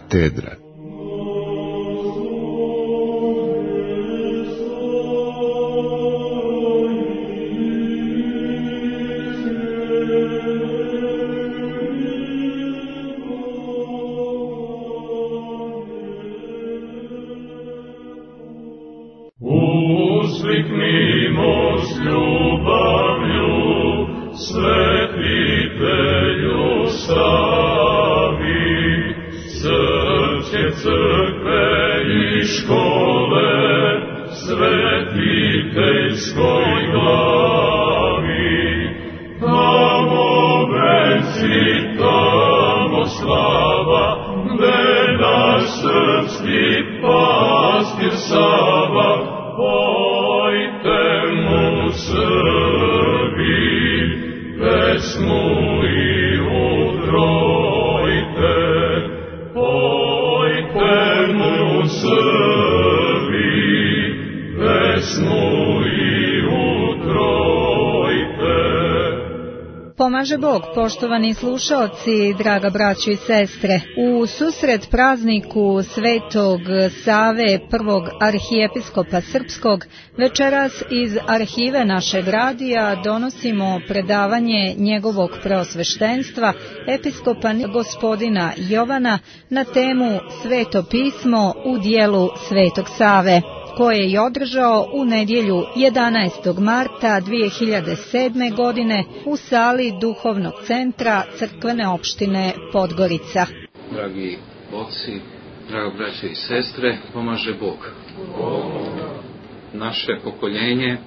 katedra. Pomaže Bog, poštovani slušaoci, draga braćo i sestre. U susret prazniku Svetog Save, prvog arhijepiskopa srpskog, večeras iz arhive našeg radija donosimo predavanje njegovog preosveštenstva, episkopa gospodina Jovana, na temu Sveto pismo u dijelu Svetog Save, koje je održao u nedjelju 11. marta 2007. godine u sali Duhovnog centra Crkvene opštine Podgorica. Dragi oci, drago braće i sestre, pomaže Bog. Naše pokoljenje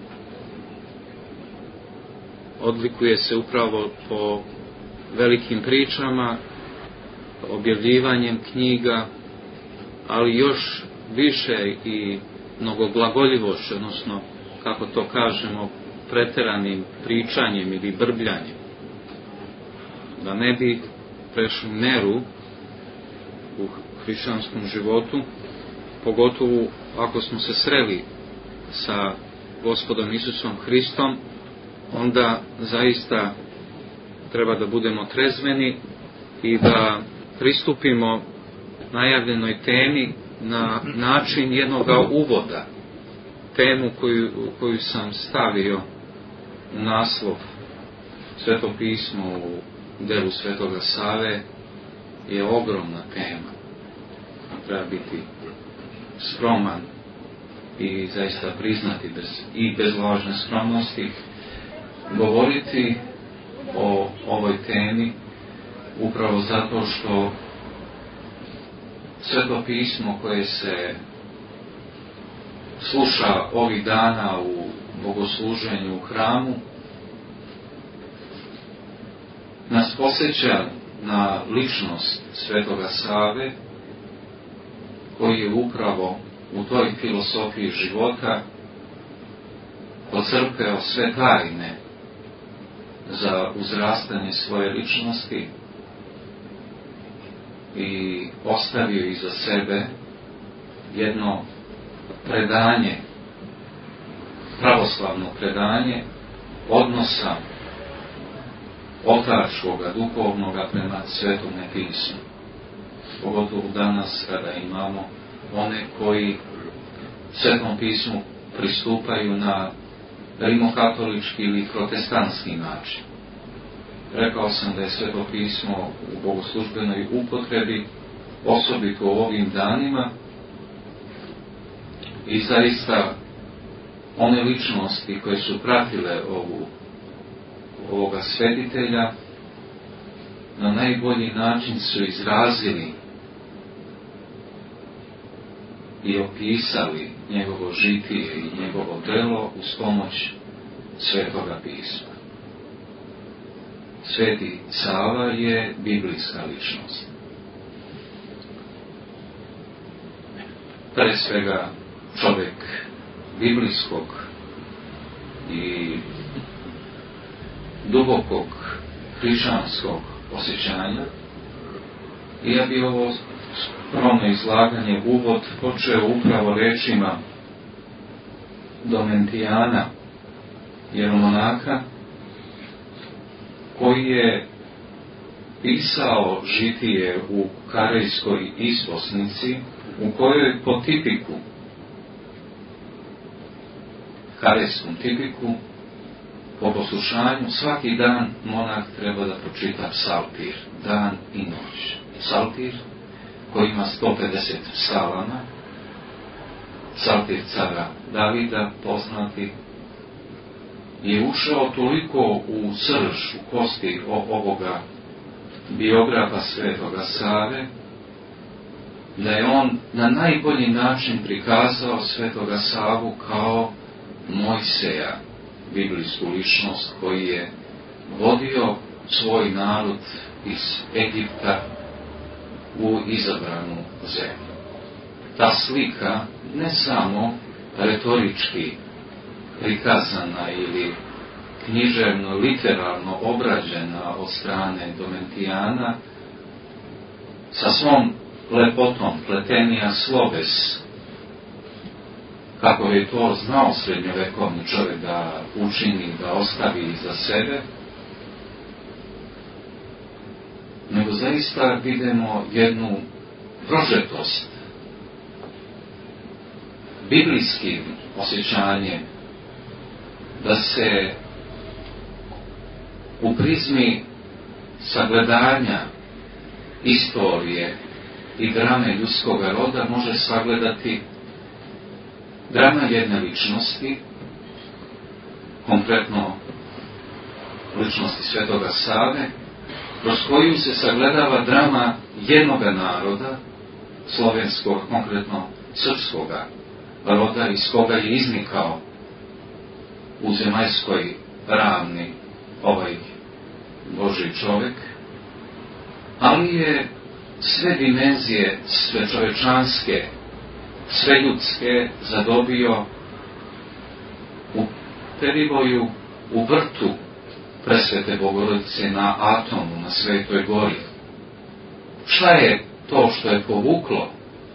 odlikuje se upravo po velikim pričama, objavljivanjem knjiga, ali još više i mnogoglagoljivošću, odnosno, kako to kažemo, preteranim pričanjem ili brbljanjem. Da ne bi prešli meru u hrišćanskom životu, pogotovo ako smo se sreli sa Gospodom Isusom Hristom, onda zaista treba da budemo trezveni i da pristupimo najavljenoj temi na način jednoga uvoda. Temu koju sam stavio u naslov Sveto pismo u delu Svetoga Save je ogromna tema. Treba biti skroman i zaista priznati bez lažne skromnosti, govoriti o ovoj temi upravo zato što Sveto pismo koje se sluša ovih dana u bogosluženju u hramu nas podsjeća na ličnost Svetoga Save, koji je upravo u toj filosofiji života pocrpeo sve tajne za uzrastanje svoje ličnosti i ostavio iza sebe jedno predanje, pravoslavno predanje odnosa otačkoga, duhovnoga prema Svetome pismu. Pogotovo danas kada imamo one koji Svetom pismu pristupaju na rimokatolički ili protestantski način. Rekao sam da je Sveto pismo u bogoslužbenoj upotrebi, osobito u ovim danima, i zaista one ličnosti koje su pratile ovoga svetitelja na najbolji način su izrazili i opisali njegovo žitije i njegovo delo uz pomoć Svetoga pisma. Sveti Sava je biblijska ličnost. Pre svega čovjek biblijskog i dubokog hrišćanskog osjećanja. I ja bi ovo skromno izlaganje, uvod, počeo upravo rečima Domentijana, jeromonaka, koji je pisao žitije u Karejskoj isposnici, u kojoj po tipiku, karejskom tipiku, po poslušanju, svaki dan monah treba da pročita psaltir, dan i noć. Psaltir koji ima 150 psalama, psaltir cara Davida, poznati, je ušao toliko u srž, u kosti ovoga biografa Svetoga Save, da je on na najbolji način prikazao Svetoga Savu kao Mojseja, biblijsku ličnost koji je vodio svoj narod iz Egipta u izabranu zemlju. Ta slika ne samo retorički prikazana ili književno, literarno obrađena od strane Domentijana, sa svom lepotom pletenija sloves, kako je to znao srednjovekovni čovjek da učini, da ostavi iza sebe, nego zaista vidimo jednu prožetost, biblijskim osjećanjem, da se u prizmi sagledanja istorije i drame ljudskog roda može sagledati drama jedne ličnosti, konkretno ličnosti Svetoga Save, kroz koju se sagledava drama jednoga naroda, slovenskog, konkretno srpskoga roda, iz koga je iznikao u zemaljskoj ravni ovaj Božji čovjek, ali je sve dimenzije, sve čovečanske, sve ljudske zadobio u Perivoju, u vrtu Presvete Bogorodice na Atomu, na Svetoj gori. Šta je to što je povuklo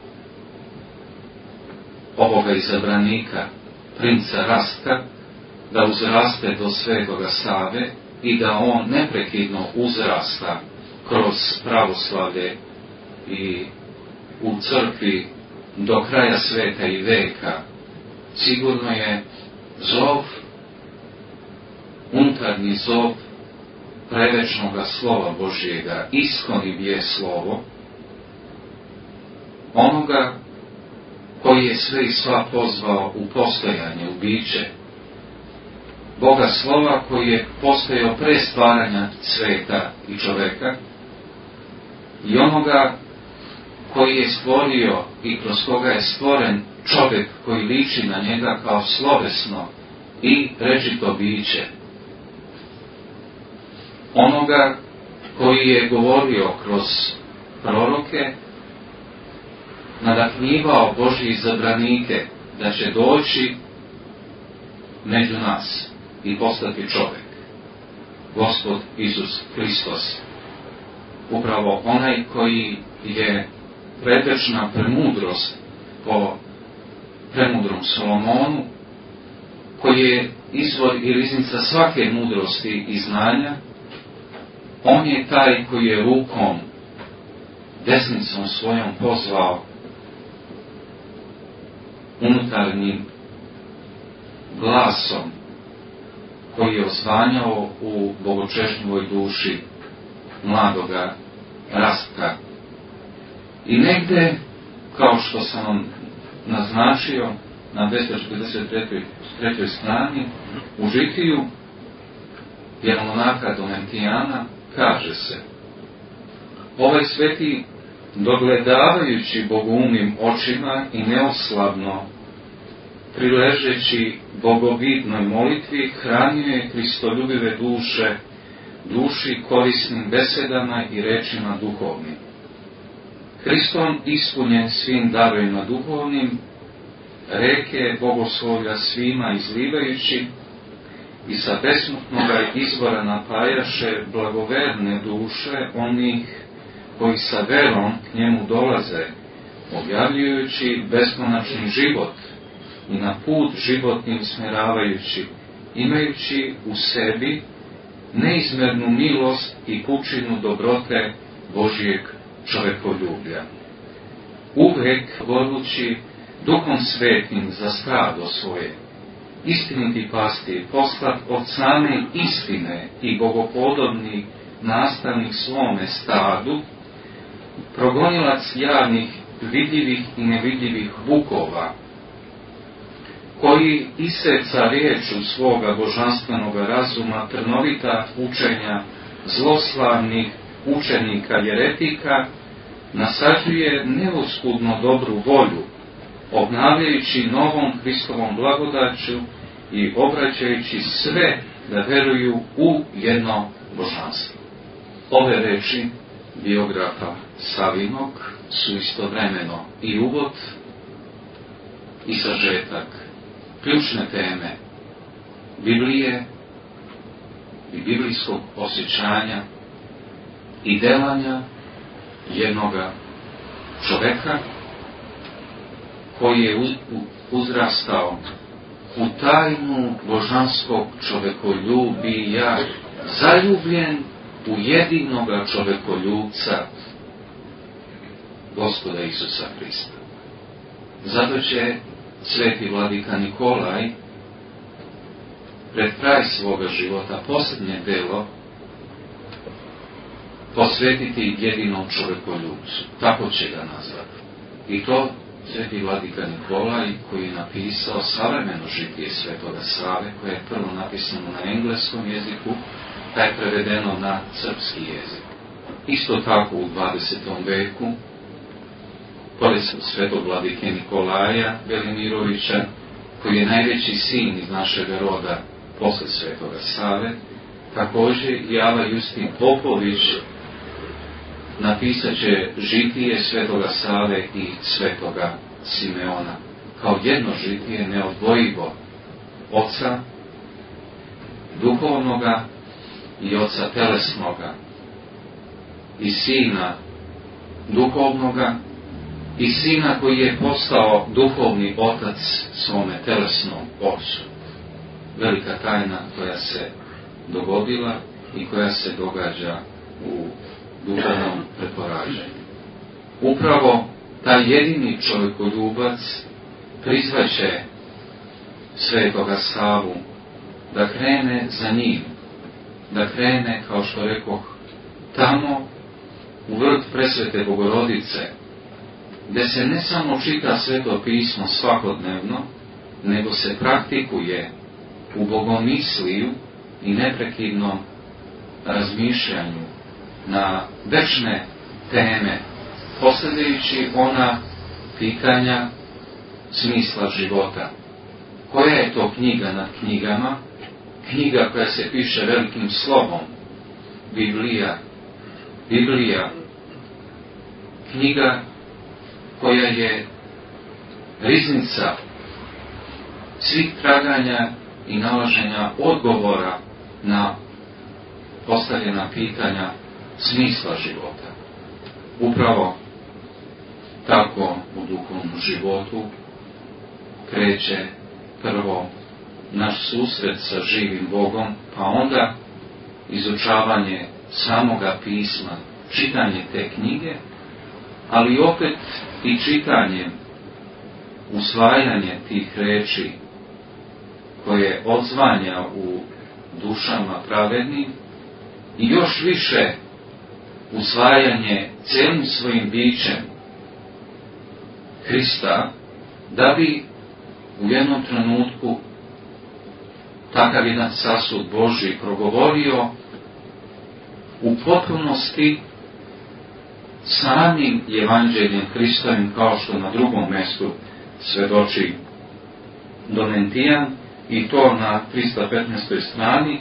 ovoga izabranika, princa Rastka, da uzraste do Svetoga Save i da on neprekidno uzrasta kroz pravoslavlje i u crkvi do kraja sveta i veka? Sigurno je zov, unutarnji zov prevečnoga slova Božjega, iskoni je slovo, onoga koji je sve i sva pozvao u postojanje, u biće, Boga slova koji je postojao pre stvaranja sveta i čoveka, i onoga koji je stvorio i kroz koga je stvoren čovjek koji liči na njega kao slovesno i rečito biće. Onoga koji je govorio kroz proroke, nadahnjivao Božje izabranike da će doći među nas i postati čovjek. Gospod Isus Hristos, upravo onaj koji je predvečna premudrost po premudrom Solomonu, koji je izvor i riznica svake mudrosti i znanja, on je taj koji je rukom, desnicom svojom pozvao unutarnjim glasom koji je osvanjao u bogočešnjivoj duši mladoga Rastka. I negde, kao što sam vam naznačio na 243. strani, u žitiju jeromonaka Domentijana kaže se: ovaj sveti, dogledavajući bogoumnim očima i neoslabno priležeći bogovidnoj molitvi, hranio je kristoljubive duši korisnim besedama i rečima duhovnim. Hristom ispunjen svim darovima duhovnim, reke bogoslovlja svima izlivajući, i sa besmutnoga izvora napajaše blagoverne duše onih koji sa verom k njemu dolaze, objavljujući beskonačni život i na put životnim smeravajući, imajući u sebi neizmernu milost i pučinu dobrote Božijeg čovekoljublja. Uvek gorući Duhom Svetim za stado svoje, istiniti pastir, poslat od same istine i bogopodobni nastavnik svome stadu, progonilac javnih, vidljivih i nevidljivih vukova, koji iseca riječu svoga božanstvenog razuma trnovita učenja zloslavnih učenika jeretika, nasađuje neuskudno dobru volju, obnavljajući novom Hristovom blagodaću i obraćajući sve da veruju u jedno božanstvo. Ove reči biografa Savinog su istovremeno i uvod i sažetak ključne teme Biblije i biblijskog osjećanja i delanja jednoga čoveka koji je uzrastao u tajnu božanskog čovekoljubija, zaljubljen u jedinoga čovekoljubca, Gospoda Isusa Hrista. Zato će sveti vladika Nikolaj pred kraj svoga života posljednje delo posvetiti jedinom čovekoljubcu. Tako će ga nazvati. I to sveti vladika Nikolaj, koji je napisao savremeno žitije svetoga Save, koje je prvo napisano na engleskom jeziku, pa je prevedeno na srpski jezik. Isto tako u 20. veku, pored svetog vladike Nikolaja Velimirovića, koji je najveći sin iz našeg roda posle svetoga Save, također Java Justin Popović napisat će žitije svetoga Save i svetoga Simeona, kao jedno žitije neodvojivo oca duhovnoga i oca telesnoga, i sina duhovnoga, i sina koji je postao duhovni otac svome telesnom ocu. Velika tajna koja se dogodila i koja se događa u duhovnom preporađenju. Upravo taj jedini čovjekoljubac prizvaće svetoga Savu da krene za njim, da krene, kao što rekoh, tamo u vrt presvete Bogorodice, gdje se ne samo čita sveto pismo svakodnevno, nego se praktikuje u bogomisliju i neprekidnom razmišljanju na večne teme, postavljajući ona pitanja smisla života. Koja je to knjiga nad knjigama? Knjiga koja se piše velikim slovom, Biblija. Knjiga koja je riznica svih traganja i nalaženja odgovora na postavljena pitanja smisla života. Upravo tako u duhovnom životu kreće prvo naš susret sa živim Bogom, pa onda izučavanje samoga pisma, čitanje te knjige, ali opet i čitanje, usvajanje tih reči koje odzvanja u dušama pravednim i još više usvajanje cijelim svojim bićem Hrista, da bi u jednom trenutku takav jedan sasud Božji progovorio u potpunosti samim evanđeljem Hristovim, kao što na drugom mjestu svedoči Donentijan, i to na 315. strani,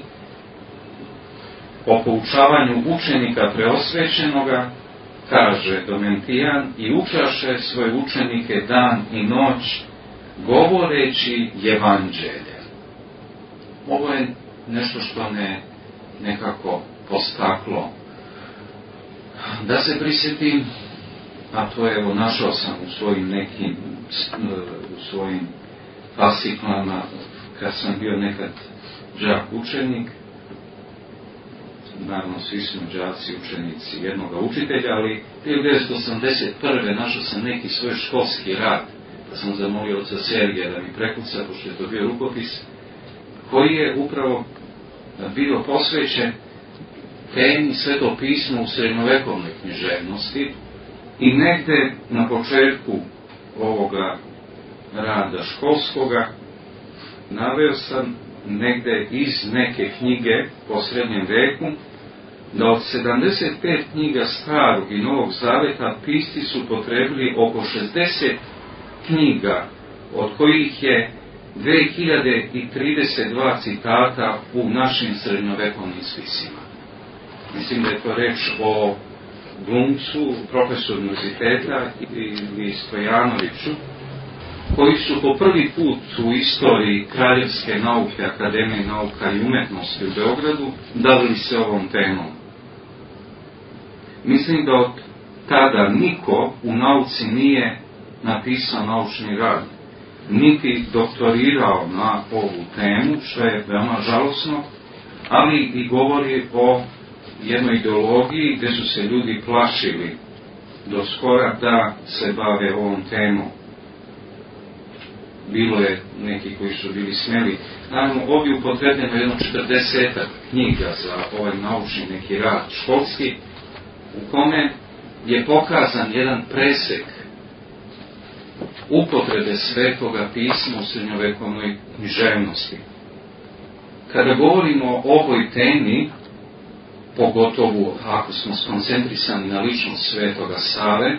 o poučavanju učenika preosvećenoga, kaže Donentijan: i učaše svoje učenike dan i noć, govoreći evanđelje. Ovo je nešto što me nekako postaklo da se prisjetim, a to je, evo, našao sam u svojim nekim, u svojim fasciklama, kad sam bio nekad đak učenik, naravno svi smo đaci, učenici jednoga učitelja, ali 1981. našao sam neki svoj školski rad, pa sam zamolio oca Sergija da mi prekuca, pošto je to bio rukopis, koji je upravo bio posvećen temi Sveto pismo u srednjovekovnoj književnosti i negde na početku ovoga rada školskoga naveo sam negde iz neke knjige po srednjem veku da od 75 knjiga Starog i Novog Zaveta pisci su potrebili oko 60 knjiga, od kojih je 2032 citata u našim srednjovekovnim spisima. Mislim da je to reč o glumcu, profesoru univerziteta ili Stojanoviću, koji su po prvi put u istoriji Kraljevske nauke, Akademije nauka i umetnosti u Beogradu bavili se ovom temom. Mislim da od tada niko u nauci nije napisao naučni rad, niti doktorirao na ovu temu, što je veoma žalosno, ali i govori o jednoj ideologiji gdje su se ljudi plašili do skora da se bave ovom temom. Bilo je neki koji su bili smeli. Naravno, ovdje upotrebljeno jedno 40 knjiga za ovaj naučni neki rad školski, u kome je pokazan jedan presek upotrebe Svetoga pisma u srednjovekovnoj književnosti. Kada govorimo o ovoj temi, pogotovo ako smo skoncentrisani na ličnost Svetoga Save,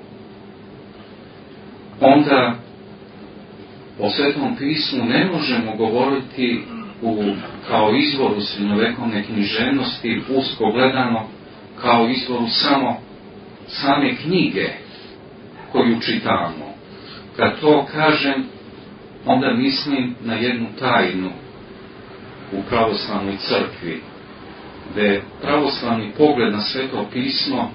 onda o Svetom pismu ne možemo govoriti kao izvoru srednjovekovne književnosti, usko gledano, kao izvoru same knjige koju čitamo. Kad to kažem, onda mislim na jednu tajnu u pravoslavnoj crkvi, gdje pravoslavni pogled na Sveto pismo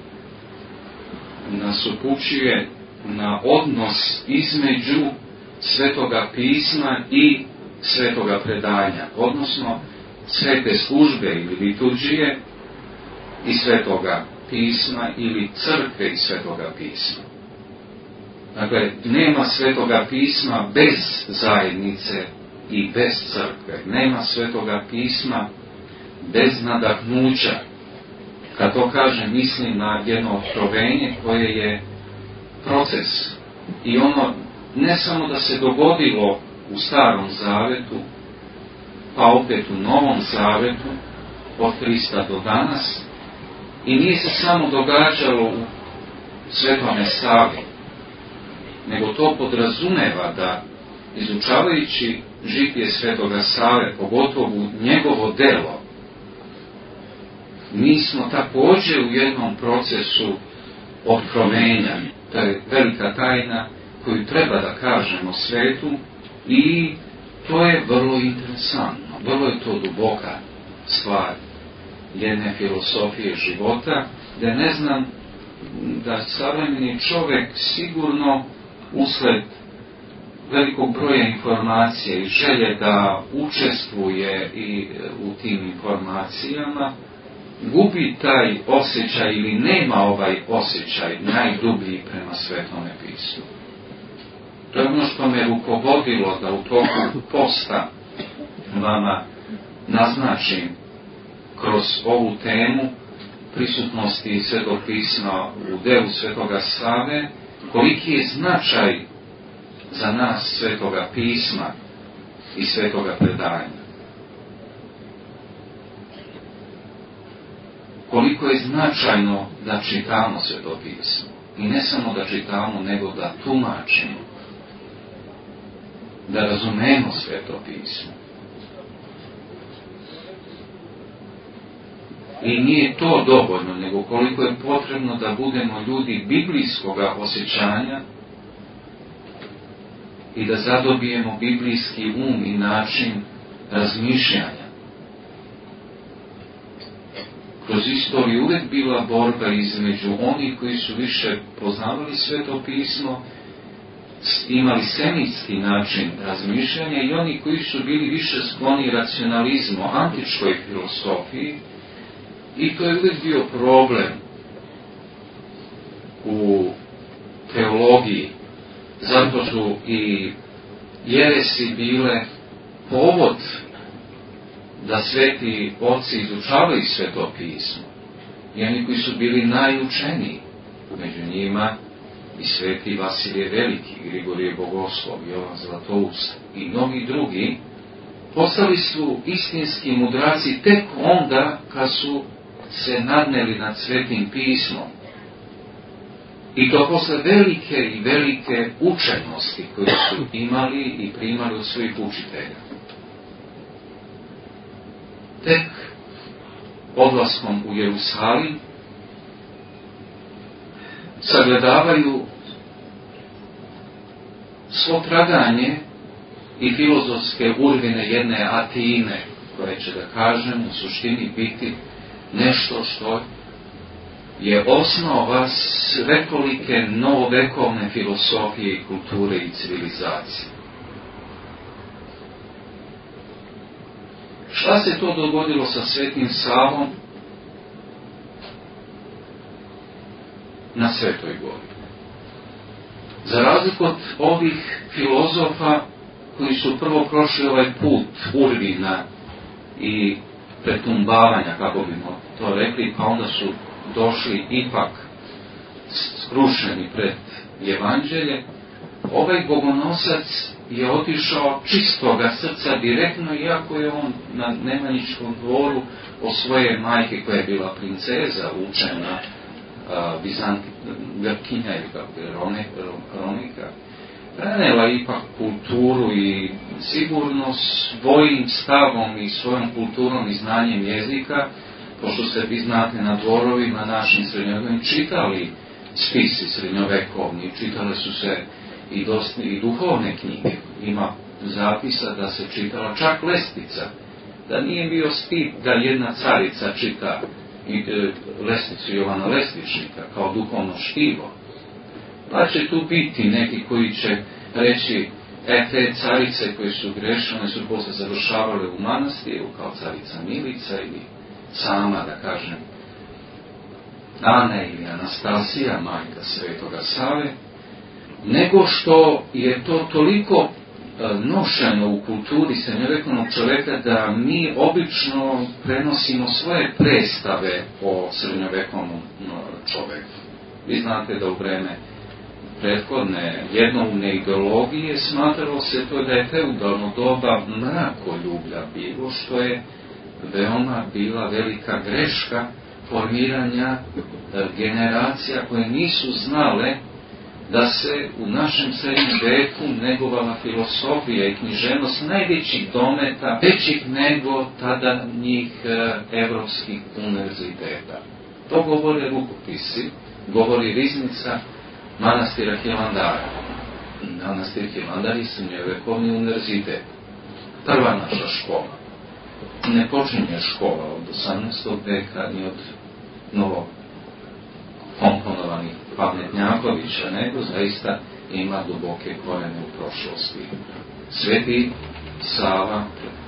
nas upućuje na odnos između Svetoga pisma i svetoga predanja, odnosno svete službe ili liturgije i Svetoga pisma ili crkve i Svetoga pisma. Dakle, nema Svetoga pisma bez zajednice i bez crkve. Nema Svetoga pisma bez nadahnuća. Kad to kažem, mislim na jedno otkrovenje koje je proces. I ono ne samo da se dogodilo u Starom Zavetu, pa opet u Novom Zavetu, od Hrista do danas, i nije se samo događalo u Svetome Savi, nego to podrazumeva da, izučavajući žitije Svetoga Save, pogotovo njegovo delo, mi smo također u jednom procesu otkrovenja. To je velika tajna koju treba da kažemo svetu i to je vrlo interesantno, vrlo je to duboka stvar jedne filosofije života, da ne znam da savremeni čovjek sigurno usled velikog broja informacija i želje da učestvuje i u tim informacijama, gubi taj osjećaj ili nema ovaj osjećaj najdublji prema Svetome pismu. To je ono što me rukovodilo da u toku posta vama naznačim kroz ovu temu prisutnosti Svetog pisma u delu Svetoga Save, koliki je značaj za nas Svetoga pisma i Svetoga predanja. Koliko je značajno da čitamo Sveto pismo. I ne samo da čitamo, nego da tumačimo. Da razumemo Sveto pismo. I nije to dovoljno, nego koliko je potrebno da budemo ljudi biblijskoga osjećanja i da zadobijemo biblijski um i način razmišljanja. Kroz istoriju uvijek bila borba između onih koji su više poznavali Sveto pismo, imali semitski način razmišljanja, i oni koji su bili više skloni racionalizmu, antičkoj filosofiji, I to je uvijek bio problem u teologiji. Zato su i jeresi bile povod da sveti oci izučavaju Sveto pismo. I oni koji su bili najučeniji, među njima i sveti Vasilije Veliki, Grigorije Bogoslov, Jovan Zlatoust i mnogi drugi, postali su istinski mudraci tek onda kad su se nadneli nad Svetim pismom. I to posle velike i velike učenosti koje su imali i primali od svojih učitelja. Tek odlaskom u Jerusalim sagledavaju svo traganje i filozofske urvine jedne Atine, koje će, da kažem, u suštini biti nešto što je osnova svekolike novovekovne filosofije i kulture i civilizacije. Šta se to dogodilo sa Svetim Savom na Svetoj gori? Za razliku od ovih filozofa koji su prvo prošli ovaj put urvina i pretumbavanja, kako bimo to rekli, pa onda su došli ipak skrušeni pred evanđelje, ovaj bogonosac je otišao čistoga srca direktno, iako je on na Nemanjičkom dvoru od svoje majke, koja je bila princeza, učena Grkinja ili Ronika, prenela ipak kulturu i sigurno svojim stavom i svojom kulturom i znanjem jezika, pošto se, vi znate, na dvorovima našim srednjovekovnim čitali spisi srednjovekovni, čitale su se i duhovne knjige. Ima zapisa da se čitala čak Lestica, da nije bio stid da jedna carica čita Lesticu Jovana Lestičnika kao duhovno štivo. Pa će tu biti neki koji će reći, te carice koje su grešne, one su posle završavale u manastiru, kao carica Milica ili sama, da kažem, Ana ili Anastasija, majka Svetoga Save, nego što je to toliko nošeno u kulturi srednjovekovnog čoveka da mi obično prenosimo svoje predstave o srednjovekovnom čoveku. Vi znate da u vreme prethodne jednoumne ideologije smatralo se to da je feudalno doba mrakoljublja bilo, što je veoma bila velika greška formiranja generacija koje nisu znale da se u našem srednjem veku negovala filosofija i književnost najvećih dometa, većih nego tada njih evropskih univerziteta. To govore rukopisi, govori riznica manastira Hilandara. Manastir Hilandar je srednjovekovni univerzitet. Prva naša škola. Ne počinje škola od 18. veka ni od novo komponovanih pametnjakovića, nego zaista ima duboke korijene u prošlosti. Sveti Sava,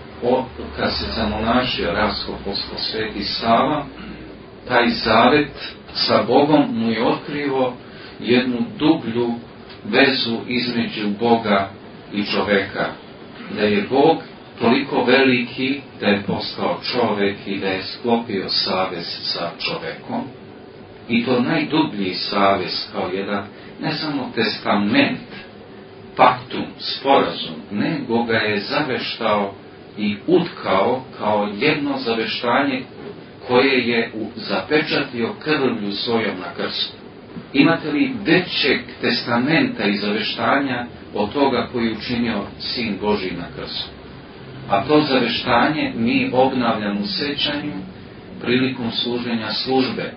kad se zamonašio Rasko postao Sveti Sava, taj zavet sa Bogom mu je otkrivo jednu dublju vezu između Boga i čoveka. Da je Bog toliko veliki da je postao čovek i da je sklopio savez sa čovekom. I to najdublji savez kao jedan, ne samo testament, paktum, sporazum, nego ga je zaveštao i utkao kao jedno zaveštanje koje je zapečatio krvlju svojom na krstu. Imate li većeg testamenta i zaveštanja od toga koji je učinio Sin Božji na krstu? A to zaveštanje mi obnavljamo u sećanju prilikom služenja službe,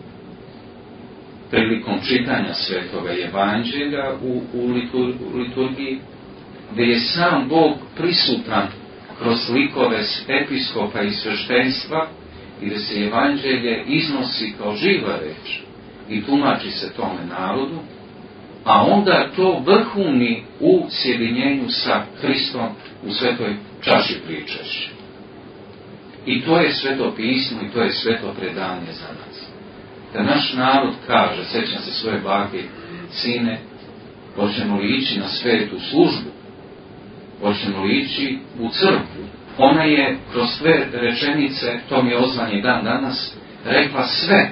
prilikom čitanja Svetoga Evanđelja u liturgiji, gdje je sam Bog prisutan kroz likove episkopa i sveštenstva i gdje se Evanđelje iznosi kao živa reč i tumači se tome narodu, a onda to vrhuni u sjedinjenju sa Hristom u svetoj čaši pričašće. I to je sveto pismo i to je sveto predanje za nas. Da naš narod kaže, sjećam se svoje bake, sine, hoćemo li ići na svetu službu? Hoćemo li ići u crkvu? Ona je kroz sve rečenice, to mi je ozvanje dan danas, rekla sve.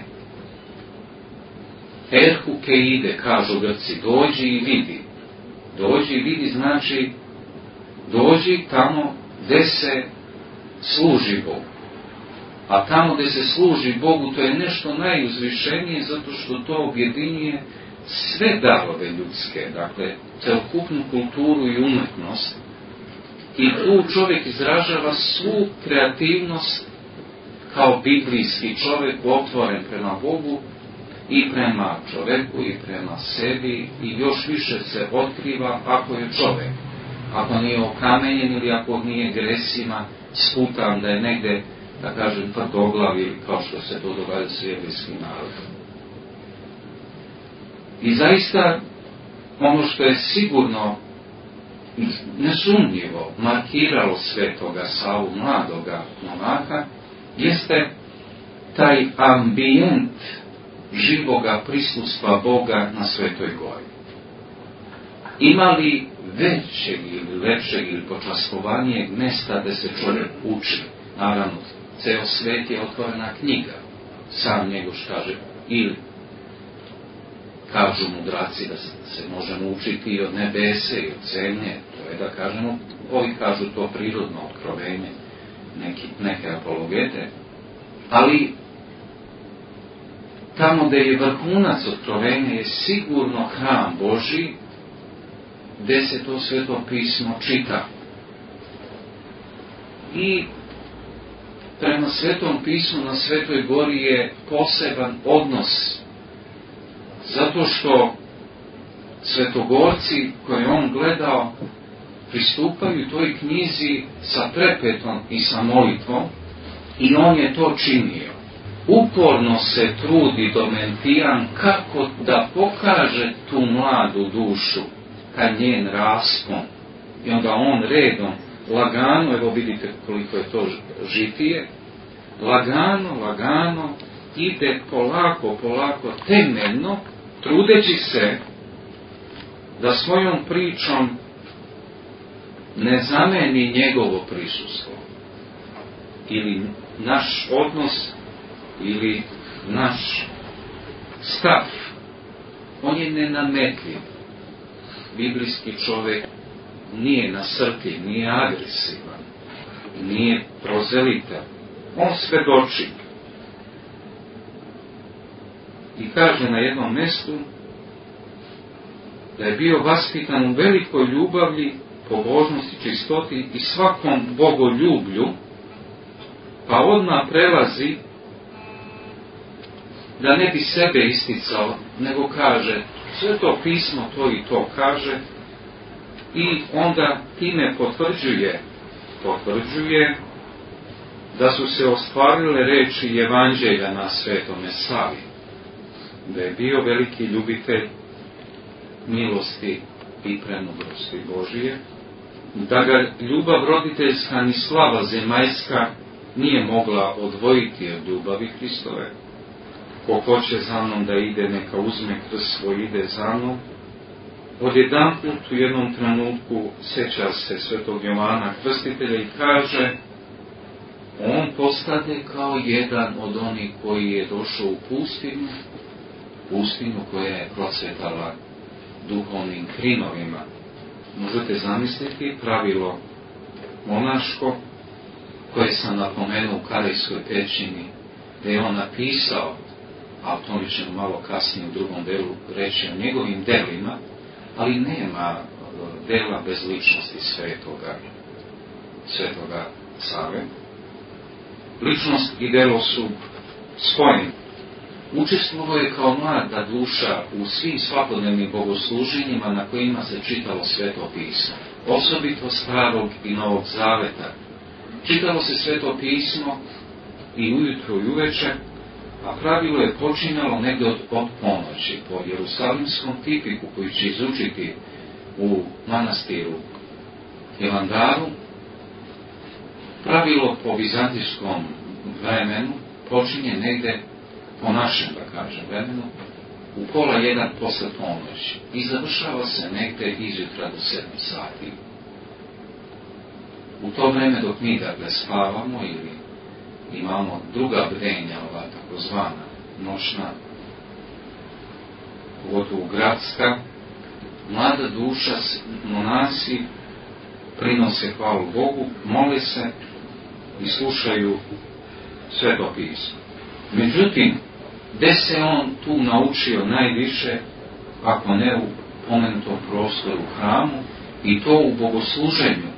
Erhu ke ide, kažu Grci, dođi i vidi. Dođi i vidi znači, dođi tamo gdje se služi Bogu. A tamo gdje se služi Bogu, to je nešto najuzvišenije, zato što to objedinjuje sve darove ljudske, dakle, celokupnu kulturu i umetnost. I tu čovjek izražava svu kreativnost kao biblijski čovjek otvoren prema Bogu i prema čovjeku i prema sebi i još više se otkriva ako je čovjek. Ako nije okamenjen ili ako nije gresima sputan da je negdje, da kažem, tvrdoglav ili kao što se to događa s jevrijskim narodom. I zaista ono što je sigurno nesumnjivo markiralo svetoga Savu, mladoga monaka, jeste taj ambijent živoga prisustva Boga na Svetoj gori. Ima li većeg ili lepšeg ili počastovanijeg mjesta da se čovjek uči? Naravno, ceo svet je otvorena knjiga, sam Njegoš kaže, ili kažu mudraci da se možemo učiti i od nebese i od zemlje, to je da kažemo, ovi kažu to prirodno otkrovenje, neke apologete, ali tamo gdje je vrhunac otkrovenja je sigurno hram Božji, gdje se to sveto pismo čita. I prema svetom pismu na Svetoj gori je poseban odnos, zato što svetogorci koje on gledao pristupaju toj knjizi sa trepetom i sa molitvom i on je to činio. Uporno se trudi Domentijan kako da pokaže tu mladu dušu, taj njen raspon. I onda on redom, lagano, evo vidite koliko je to žitije, lagano ide polako, temeljno, trudeći se da svojom pričom ne zameni njegovo prisustvo ili naš odnos ili naš stav. On je nenametljiv. Biblijski čovjek nije nasrtljiv, nije agresivan, nije prozelitelj. On svedoči. I kaže na jednom mjestu da je bio vaspitan u velikoj ljubavlji, pobožnosti, čistoti i svakom bogoljublju, pa odmah prelazi da ne bi sebe isticao, nego kaže, sve to pismo to i to kaže, i onda time potvrđuje da su se ostvarile reči Evanđelja na Svetome Savi, da je bio veliki ljubitelj milosti i premudrosti Božije, da ga ljubav roditeljska ni slava zemaljska nije mogla odvojiti od ljubavi Hristove. Ko hoće za mnom da ide, neka uzme krst svoj, ide za mnom. Odjedanput u jednom trenutku sjeća se svetog Jovana Krstitelja i kaže, on postade kao jedan od onih koji je došao u pustinju koja je procvetala duhovnim krinovima. Možete zamisliti pravilo monaško koje sam napomenuo u Karijskoj pećini, gdje je on napisao, a o tome ćemo malo kasnije u drugom delu reći o njegovim delima, ali nema dela bez ličnosti svetoga Save. Ličnost i delo su spojeni. Učestvovao je kao mlada duša u svim svakodnevnim bogosluženjima na kojima se čitalo Sveto pismo, osobito Starog i Novog Zaveta. Čitalo se Sveto pismo i ujutro i uveče, a pravilo je počinjalo negdje od ponoći po jerusalimskom tipiku koji će izučiti u manastiru Hilandaru. pravilo po vizantijskom vremenu počinje negde po našem, da kažem, vremenu, u 12:30 posle ponoći i završava se negde izjutra do 7 sati. U to vreme dok mi, dakle, spavamo ili imamo druga bdenja, ova takozvana noćna, pogotovo gradska, mlada duša, monasi prinose hvalu Bogu, mole se i slušaju Sveto pismo. Međutim, gde se on tu naučio najviše, ako ne u pomenutom prostoru u hramu, i to u bogosluženju.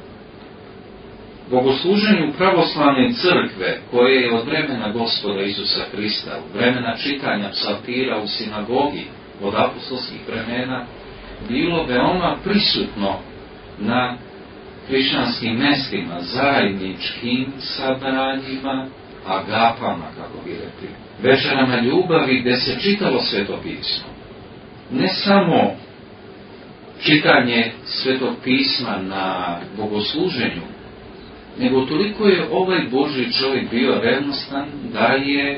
Bogosluženju pravoslavne crkve, koje je od vremena Gospoda Isusa Hrista, od vremena čitanja psaltira u sinagogi, od apostolskih vremena, bilo veoma prisutno na hrišćanskim mestima, zajedničkim sabranjima, agapama, kako bi rekli, večerama ljubavi, gde se čitalo Sveto pismo. Ne samo čitanje Svetog pisma na bogosluženju, nego toliko je ovaj Božji čovjek bio revnostan da je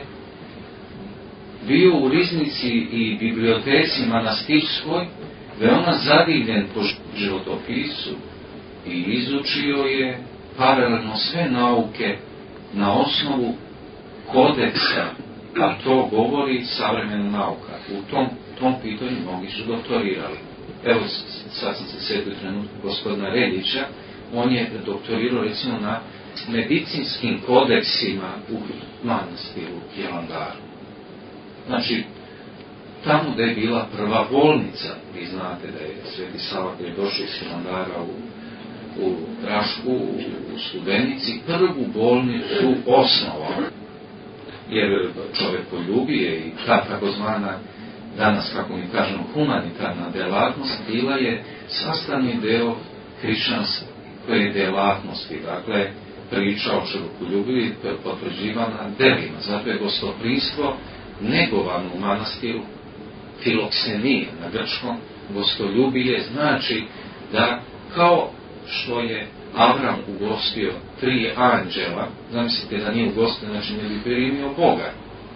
bio u riznici i biblioteci manastirskoj veoma zadivljen po životopisu i izučio je paralelno sve nauke na osnovu kodeksa, a to govori savremena nauka. U tom pitanju mnogi su doktorirali. Evo, sad sam se sjetio trenutku gospodina Reljića, on je doktorirao recimo na medicinskim kodeksima u manastiru Hilandaru. Znači, tamo gde je bila prva bolnica, vi znate da je Sveti Sava koji je došao iz Hilandara u Rašku, u Studenici, prvu bolnicu osnovao, jer čovjek poljubije i ta takozvana, danas kako mi kažemo, humanitarna delatnost bila je sastavni deo hrišćanske delatnosti, dakle priča o čovjekoljublju potvrđivana delima. Zato je gostoprimstvo negovano u manastiru, filoksenije na grčkom. Gostoljubije znači da kao što je Avram ugostio 3 anđela, zamislite da nije ugostio, znači ne bi primio Boga.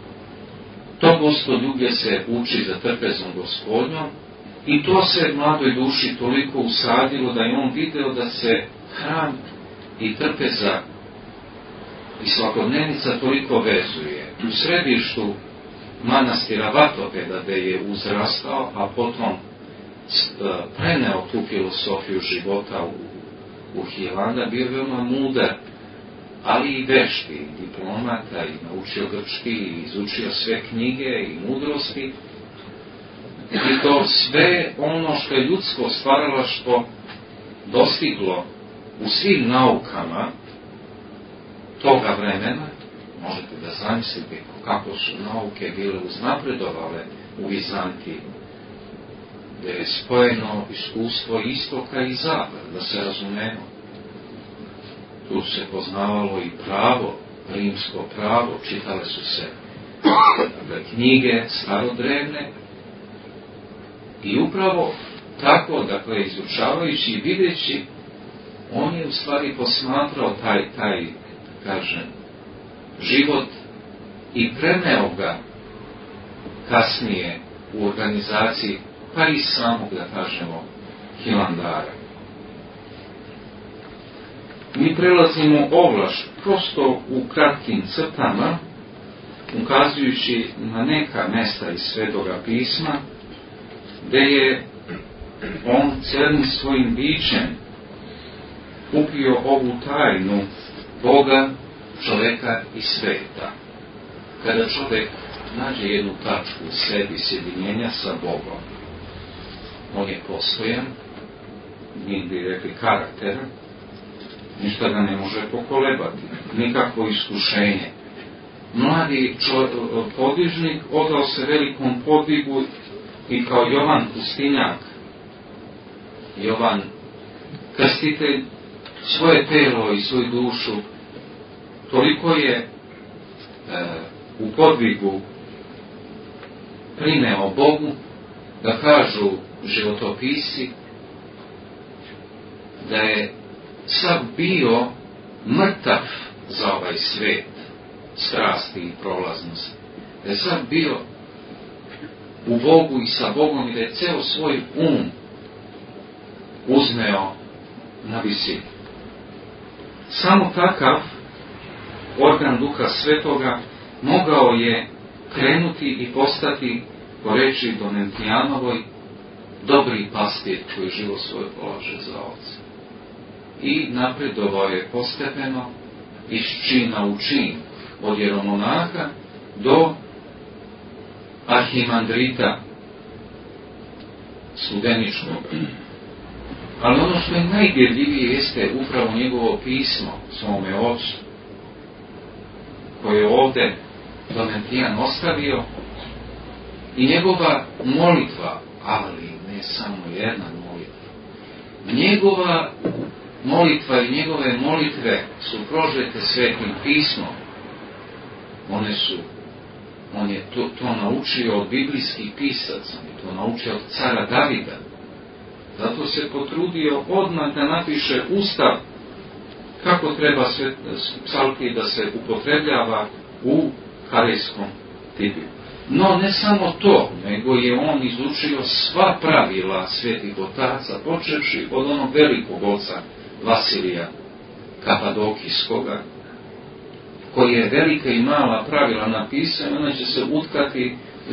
To gostoljublje se uči za trpezom Gospodnjom i to se mladoj duši toliko usadilo da je on video da se hram i trpeza i svakodnevnica toliko vezuje. U središtu manastira Vatopeda, gde je uzrastao, a potom preneo tu filosofiju života u Hilandar, bio veoma mudar, ali i vešti, diplomata, i naučio grčki, i izučio sve knjige i mudrosti. I to sve ono što je ljudsko stvaralaštvo dostiglo u svim naukama toga vremena, možete da zamislite kako su nauke bile uznapredovale u Vizantiji, gde je spojeno iskustvo istoka i zapada, da se razumemo. Tu se poznavalo i pravo, rimsko pravo, čitale su se knjige starodrevne i upravo tako, dakle, izučavajući i videći, on je u stvari posmatrao taj kažem, život i preneo ga kasnije u organizaciji, pa i samog, da kažemo, Hilandara. Mi prelazimo ovlaš prosto u kratkim crtama, ukazujući na neka mesta iz Svetoga pisma, gde je on celim svojim bićem upio ovu tajnu Boga, čoveka i sveta. Kada čovek nađe jednu tačku u sebi sjedinjenja sa Bogom, on je postojan, mi bi rekli karakteran, ništa ga ne može pokolebati, nikakvo iskušenje. Mladi podižnik odao se velikom podvigu i kao Jovan Pustinjak, Jovan Krstitelj, svoje telo i svoju dušu toliko je u podvigu prineo Bogu, da kažu životopisi da je sav bio mrtav za ovaj svet, strasti i prolaznosti. Da je sad bio u Bogu i sa Bogom i da je ceo svoj uzneo na visinu. Samo takav organ Duha Svetoga mogao je krenuti i postati, po reči Donentijanovoj, dobri pastir koji život svoj polaže za ovce. I napredovao je postepeno iz čina u čin, od jeromonaha do arhimandrita studeničkog. Ali ono što je najdirljivije jeste upravo njegovo pismo svome ocu, koje je ovde Donentijan ostavio, i njegova molitva, ali ne samo jedna molitva. Njegova molitva i njegove molitve su prožete Svetim pismom. On je to naučio od biblijskih pisaca, on je to naučio od cara Davida. Zato se potrudio odmah da napiše ustav kako treba psalti da se upotrebljava u harejskom tipu. No ne samo to, nego je on izučio sva pravila svetih otaca, počevši od onog velikog oca Vasilija Kapadokijskoga, koji je velika i mala pravila napisao, ona će se utkati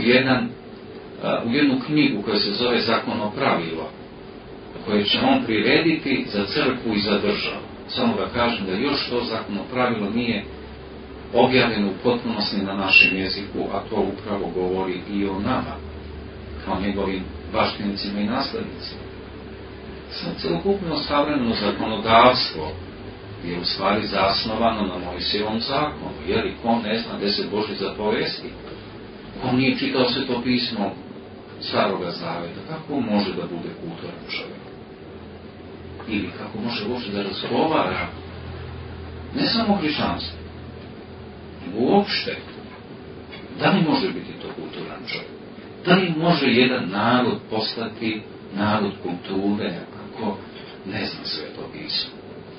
u jednu knjigu koja se zove Zakon o pravila, koje će on prirediti za crkvu i za državu. Samo da kažem da još to Zakon o pravilo nije objavljeno u potpunosti na našem jeziku, a to upravo govori i o nama, kao njegovim baštinicima i naslednicima. Celokupno savremeno zakonodavstvo je u stvari zasnovano na Mojsijevom zakonu, jer ko ne zna 10 Božjih zapovesti, ko nije čitao Sveto pismo Staroga Zaveta, kako može da bude kulturan čovjek? Ili kako može uopšte da razgovara, ne samo o hrišćanstvu, nego uopšte, da li može biti to kulturan čovjek? Da li može jedan narod postati narod kulture, ako ne zna Sveto pismo?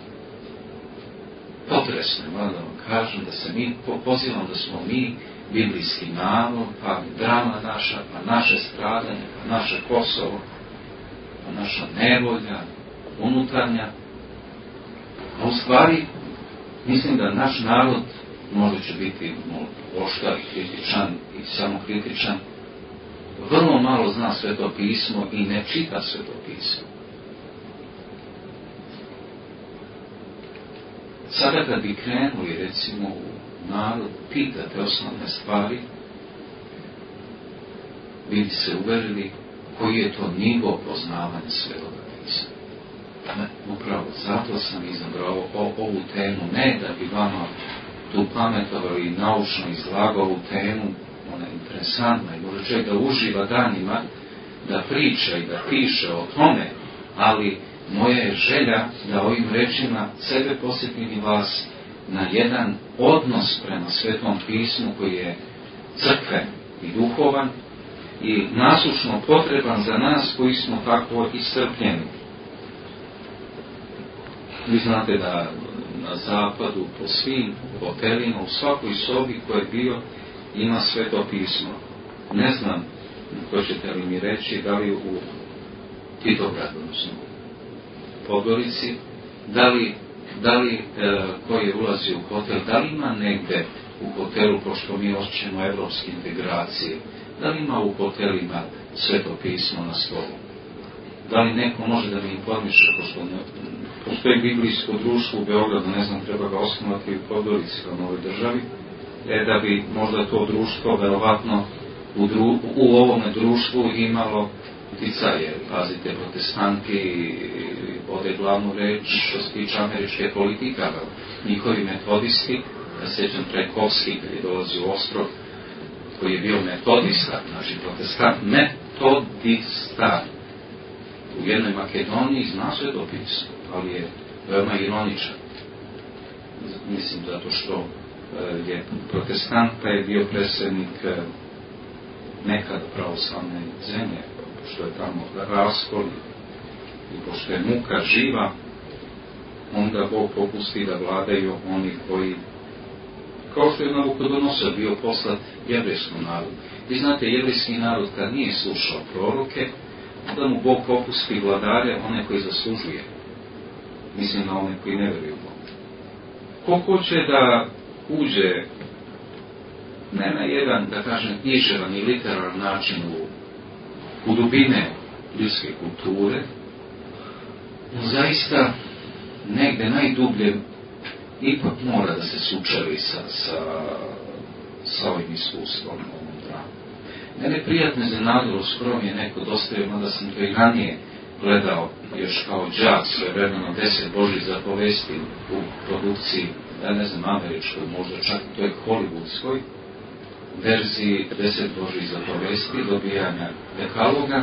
Potresno je, da vam kažem, da se mi pozivamo da smo mi biblijski narod, pa drama naša, pa naše stradanje, pa naše Kosovo, pa naša nevolja, unutarnja. A u stvari, mislim da naš narod možda će biti oštar i kritičan i samokritičan, vrlo malo zna Sveto pismo i ne čita Sveto pismo. Sada kad bi krenuli, recimo, u narod pitate osnovne stvari, vi bi se uverili koji je to nivo poznavanja Svetoga pisma. Upravo zato sam izabrao ovu temu, ne da bi vama tu pametovali i naučno izlagao ovu temu, ona je interesantna i može čovjek da uživa danima, da priča i da piše o tome, ali moja je želja da ovim rečima sebe posjetim i vas na jedan odnos prema Svetom pismu koji je crkven i duhovan i nasušno potreban za nas koji smo tako iscrpljeni. Vi znate da na zapadu po svim hotelima, u svakoj sobi koja je bio, ima Sveto pismo. Ne znam, hoćete li mi reći, da li u Titogradu, odnosno Podgorici, da li koji ulazi u hotel, da li ima negde u hotelu, pošto mi osjećamo evropske integracije, da li ima u hotelima Sveto pismo na stolu? Da li neko može da mi informiše, pošto postoji biblijsko društvo u Beogradu, ne znam, treba ga osnovati u Podgorici kao novoj državi, da bi možda to društvo verovatno u ovome društvu imalo uticaje. Pazite, protestanti vode glavnu reč što se tiče američke politike, njihovi metodisti, ja sećam Trajkovski kad je dolazi u Ostrog, koji je bio metodista, znači protestant, metodista. U jednoj Makedoniji zna Sveto pismo, ali je veoma ironičan. Mislim, zato što je protestant, pa je bio predsjednik nekada pravoslavne zemlje, pošto je tamo raskol i pošto je muka živa, onda Bog popusti da vladaju oni koji, kao što je Navukodonosor bio poslat jevrejskom narodu. Vi znate, jevrejski narod kad nije slušao proroke, onda mu Bog popusti vladare, one koji zaslužuje. Mislim na one koji ne vjeruju u Boga. Ko hoće da uđe, ne na jedan, da kažem, književan i literaran način u dubine ljudske kulture, zaista negde najdublje ipak mora da se sučeli sa ovim iskustvom, ovom dramom. Mene prijatno iznenadilo, skoro mi je neko dostavio, mada sam to i ranije gledao još kao đak svojevremeno 10 Božjih zapovesti u produkciji, ja ne znam, američkoj, možda čak i toj hollywoodskoj verziji 10 Božjih zapovesti, dobijanja dekaloga.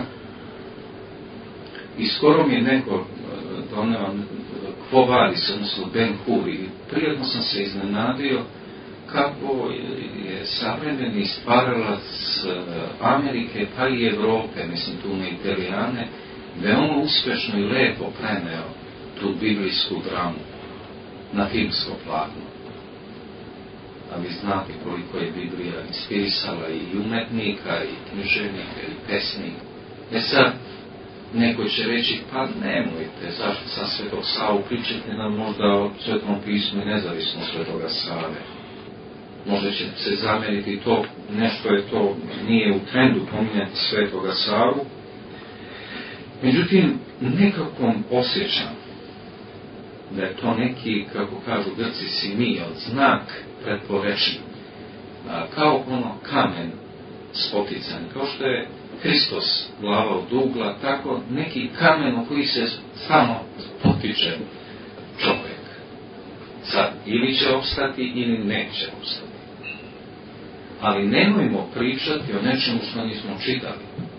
I skoro mi je neko doneo Quo Vadis, odnosno Ben Hur, i prijatno sam se iznenadio kako je savremeni stvaralac Amerike pa i Evrope, mislim tu na Italijane, veoma uspešno i lepo preneo tu biblijsku dramu na filmsko platno. A vi znate koliko je Biblija inspirisala i umetnika, i književnika, i pesnika. Sad, neko će reći, pa nemojte, zašto sa Svetog Savu pričate nam možda o Svetom pismu i nezavisno Svetoga Save. Možda će se zameriti to, nešto je to, nije u trendu pominjati Svetoga Savu. Međutim, nekako osjećam da je to neki, kako kažu Grci, simijal, znak pretporečni. Kao ono kamen spotican, kao što je Hristos glava od ugla, tako neki kamen u koji se samo potiče čovjek. Sad, ili će opstati, ili neće opstati. Ali nemojmo pričati o nečemu što nismo čitali.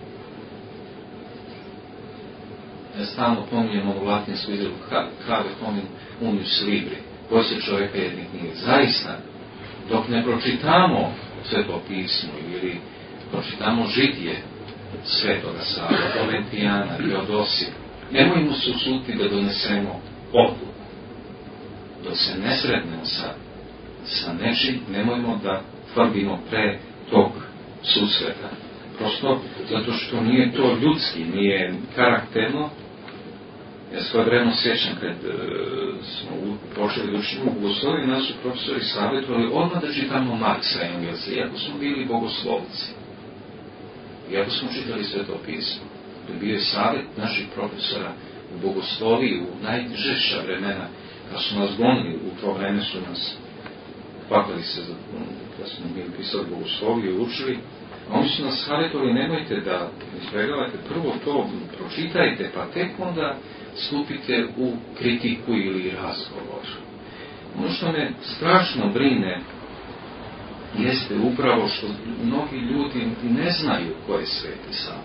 Ja stalno pominjem ovu latinsku izreku cave homin unius libri, koji se čovjeka jednih knjiga. Zaista, dok ne pročitamo Sveto pismo ili pročitamo žitije Svetoga Sava, Valentijana, Teodosija, nemojmo se usuditi da donesemo odluku. Dok se ne sretnemo sa nečim, nemojmo da tvrdimo pre tog susreta. Prosto zato što nije to ljudski, nije karakterno. Ja svojevremeno sjećam kad smo počeli da učimo bogoslovije, nas su profesori savjetovali odmah da čitamo Marksa i Engelsa, iako smo bili bogoslovci. Iako smo čitali Sveto pismo. To je bio savjet naših profesora u bogosloviji, u najžešća vremena, kad su nas gonili, u to vreme su nas hvatali se, kad smo bili pisali bogosloviju i učili, a oni su nas savjetovali, nemojte da izbjegavate, prvo to pročitajte, pa tek onda stupite u kritiku ili razgovor. Ono što me strašno brine jeste upravo što mnogi ljudi ne znaju ko je Sveti Sava.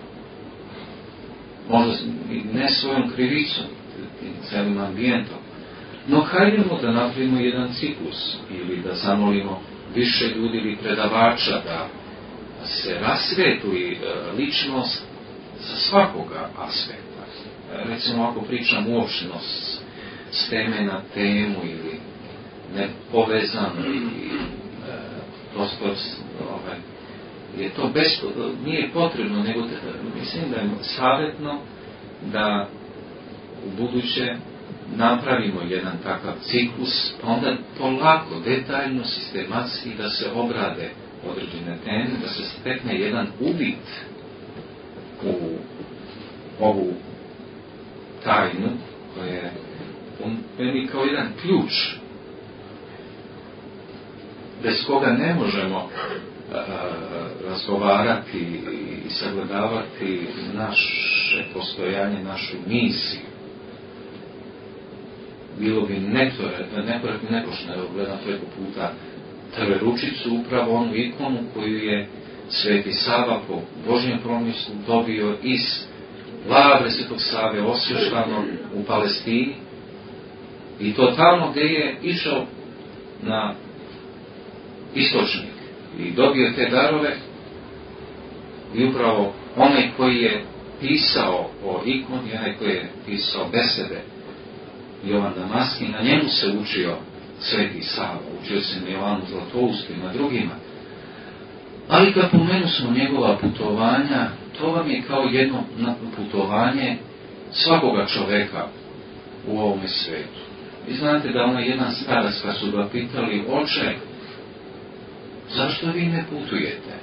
Možda ne svojom krivicom, celim ambijentom. No hajdemo da napravimo jedan ciklus ili da zamolimo više ljudi ili predavača da se rasvetli ličnost sa svakoga aspekta. Recimo ako pričam uopšteno s teme na temu ili nepovezano ili prosto je to nije potrebno, nego mislim da je savjetno da u buduće napravimo jedan takav ciklus, pa onda polako, detaljno, sistematski da se obrade određene teme, da se stekne jedan uvid u ovu tajnu koja je meni kao jedan ključ bez koga ne možemo razgovarati i sagledavati naše postojanje, našu misiju. Bilo bi nepošteno, evo gledam preko puta Treveručicu, upravo onu ikonu koju je Sveti Sava po Božjem promislu dobio iz lavre Svetog Save osvještano u Palestini, i to tamo gdje je išao na istočnik i dobio te darove, i upravo onaj koji je pisao o ikoni, onaj koji je pisao besede Jovan Damaskin, na njemu se učio Sveti Sava, učio se na Jovanu Zlatoustu i na drugima. Ali kad pomenu smo njegova putovanja, to vam je kao jedno putovanje svakoga čoveka u ovome svetu. Vi znate da onaj jedan starac, kad su ga pitali, oče, zašto vi ne putujete?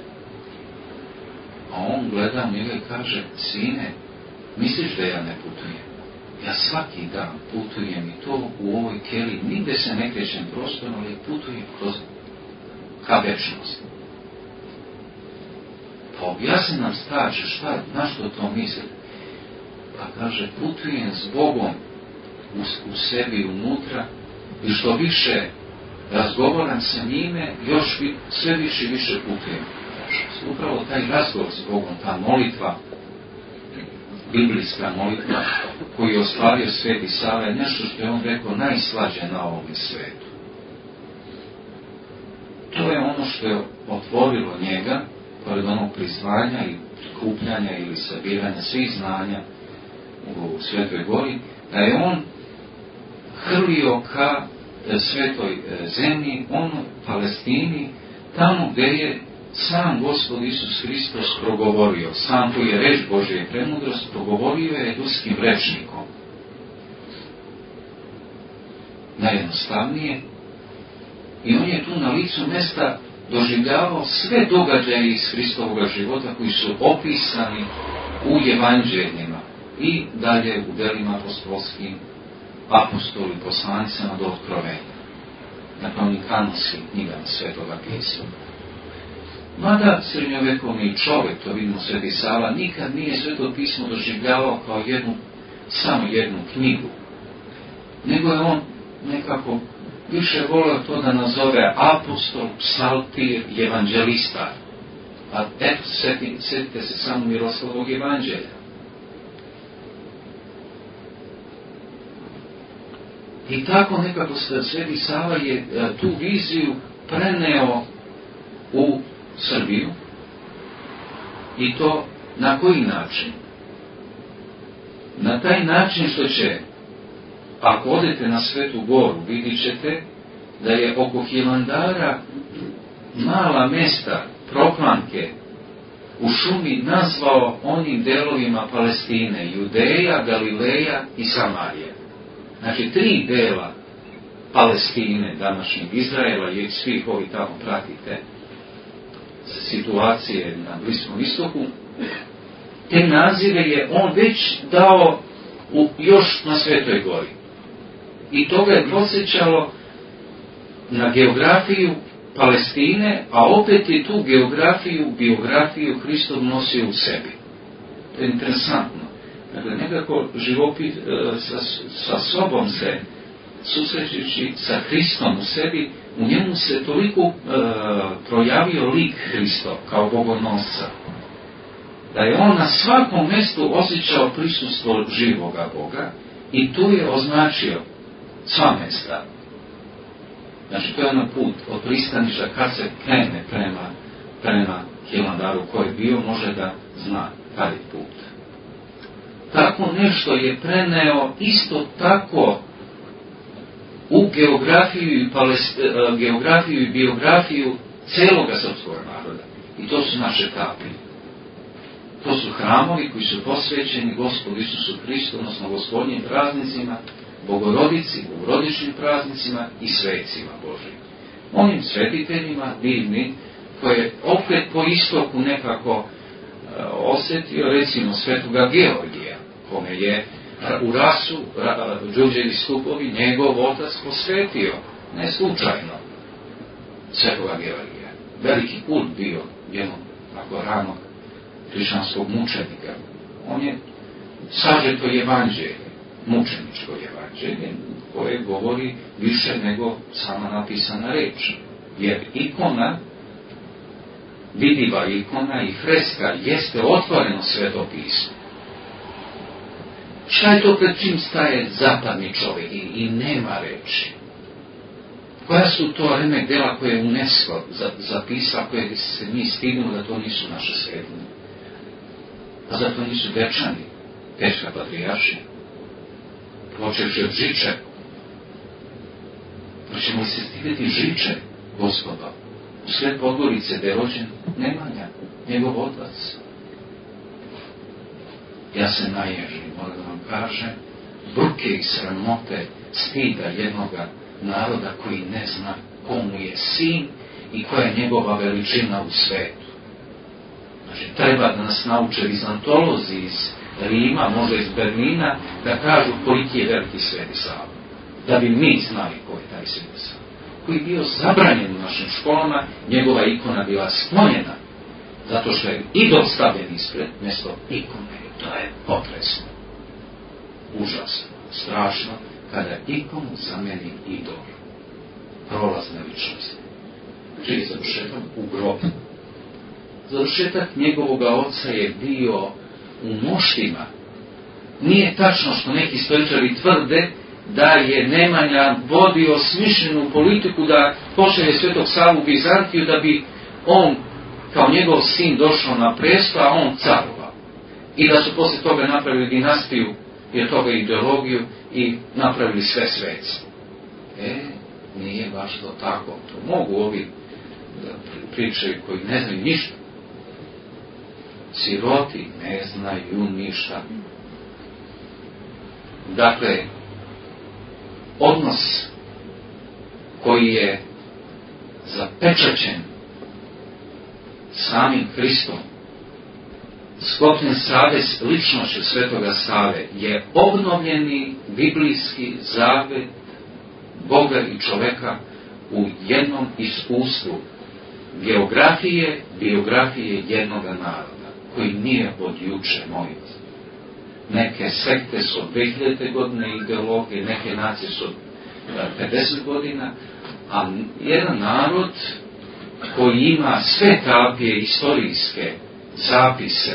A on gleda u njega i kaže, sine, misliš da ja ne putujem? Ja svaki dan putujem i to u ovoj keli, nigde se ne krećem prostorno, ali putujem ka večnosti. Pa objasni nam starče, na što to misli? Pa kaže, putujem s Bogom u sebi unutra i što više razgovaram sa njime, još sve više i više putujem. Upravo taj razgovor s Bogom, ta molitva, biblijska molitva koju je ostvario Sveti Sava, je nešto što je on rekao najslađe na ovom svetu. To je ono što je otvorilo njega, pored onog priznanja i kupljanja ili sabiranja svih znanja u Svetoj Gori, da je on hrlio ka svetoj zemlji, Palestini, tamo gdje je sam Gospod Isus Hristos progovorio, sam koji je reč Božje i premudrost, progovorio je ljudskim rečnikom. Najjednostavnije. I on je tu na licu mesta doživljavao sve događaje iz Hristovoga života koji su opisani u evanđeljima i dalje u delima apostolskim, apostoli, poslanicama do otkrovenja. Dakle, oni kanonskim knjigama Svetoga pisma. Mada srednjovekovni čovjek, to vidimo Sveti Sava, nikad nije Sveto pismo doživljavao kao samo jednu knjigu. Nego je on nekako više volio to da nazove apostol, psaltir, evanđelista. A eto, sjetite se samo Miroslavog evanđelja. I tako nekako Sveti Sava je tu viziju preneo u Srbiju. I to na koji način? Na taj način što će, ako odete na Svetu Goru, vidit ćete da je oko Hilandara mala mesta, proplanke, u šumi nazvao onim delovima Palestine, Judeja, Galileja i Samarija. Znači 3 dela Palestine, današnjeg Izraela i svih ovih tamo pratite situacije na Bliskom istoku, te nazive je on već dao još na Svetoj Gori. I to ga je podsjećalo na geografiju Palestine, a opet je tu biografiju Hristov nosio u sebi. To je interesantno. Dakle, nekako živopis sa sobom se susrećući sa Hristom u sebi, u njemu se toliko projavio lik Hristov kao Bogonosca, da je on na svakom mjestu osjećao prisustvo živoga Boga i tu je označio sva mjesta. Znači, to je na put od pristaništa kad se krene prema Hilandaru ko je bio, može da zna taj put. Tako nešto je preneo isto tako u geografiju i biografiju celoga srpskog naroda. I to su naše kapi. To su hramovi koji su posvećeni Gospodu Isusu Hristu, odnosno Gospodnjim praznicima, Bogorodici, Bogorodičnim praznicima i svecima Božim. Onim svetiteljima divni, koje opet po istoku nekako osjetio, recimo Svetoga Georgija, kome je u rasu Đurđevi stupovi njegov otac posvetio, ne slučajno, Svetoga Georgija. Veliki kult bio jednog tako ranog hrišćanskog mučenika. On je sažeto evanđelje, mučeničko evanđelje, koje govori više nego sama napisana reč. Jer ikona, vidiva ikona i freska jeste otvoreno Sveto pismo. Šta je to pred čim staje zapadni čovjek i nema reči? Koja su to remek dela koje je UNESCO zapisao, koje se mi stidimo da to nisu naše svetine? A zato nisu Dečani, Dečka patrijaršija. Počevši od Žiče, Pa ćemo se stidjeti žiče Gospoda. U sred Podgorice gdje je rođen Nemanja, njegov otac. Ja se naježim, moram da vam kažem, bruke i sramote stida jednoga naroda koji ne zna ko mu je sin i koja je njegova veličina u svetu. Znači, treba da nas nauče vizantolozi iz Rima, možda iz Berlina, da kažu koliki je veliki Sveti Sava. Da bi mi znali ko je taj Sveti Sava. Koji je bio zabranjen u našim školama, njegova ikona bila sklonjena, zato što je idol stavljen ispred, mjesto ikone. To je potresno, užasno, strašno, kada ikonu zameni idol. Prolazne ličnosti. Čiji završetak u grobu. Završetak njegovoga oca je bio u moštima. Nije tačno što neki istoričari tvrde da je Nemanja vodio smišljenu politiku da pošalje Svetog Savu u Bizantiju da bi on kao njegov sin došao na presto, a on carovao. I da su poslije toga napravili dinastiju i od toga ideologiju i napravili sve svece. Nije baš to tako. To mogu ovi da pričaju koji ne znaju ništa. Siroti ne znaju ništa. Dakle, odnos koji je zapečaćen samim Hristom, sklopljen savez ličnošću Svetoga Save, je obnovljeni biblijski zavet Boga i čoveka u jednom iskustvu biografije jednoga naroda, koji nije od juče mojih. Neke sekte su od 2000. godine ideologije, neke nacije su od 50 godina, a jedan narod koji ima sve tapije istorijske zapise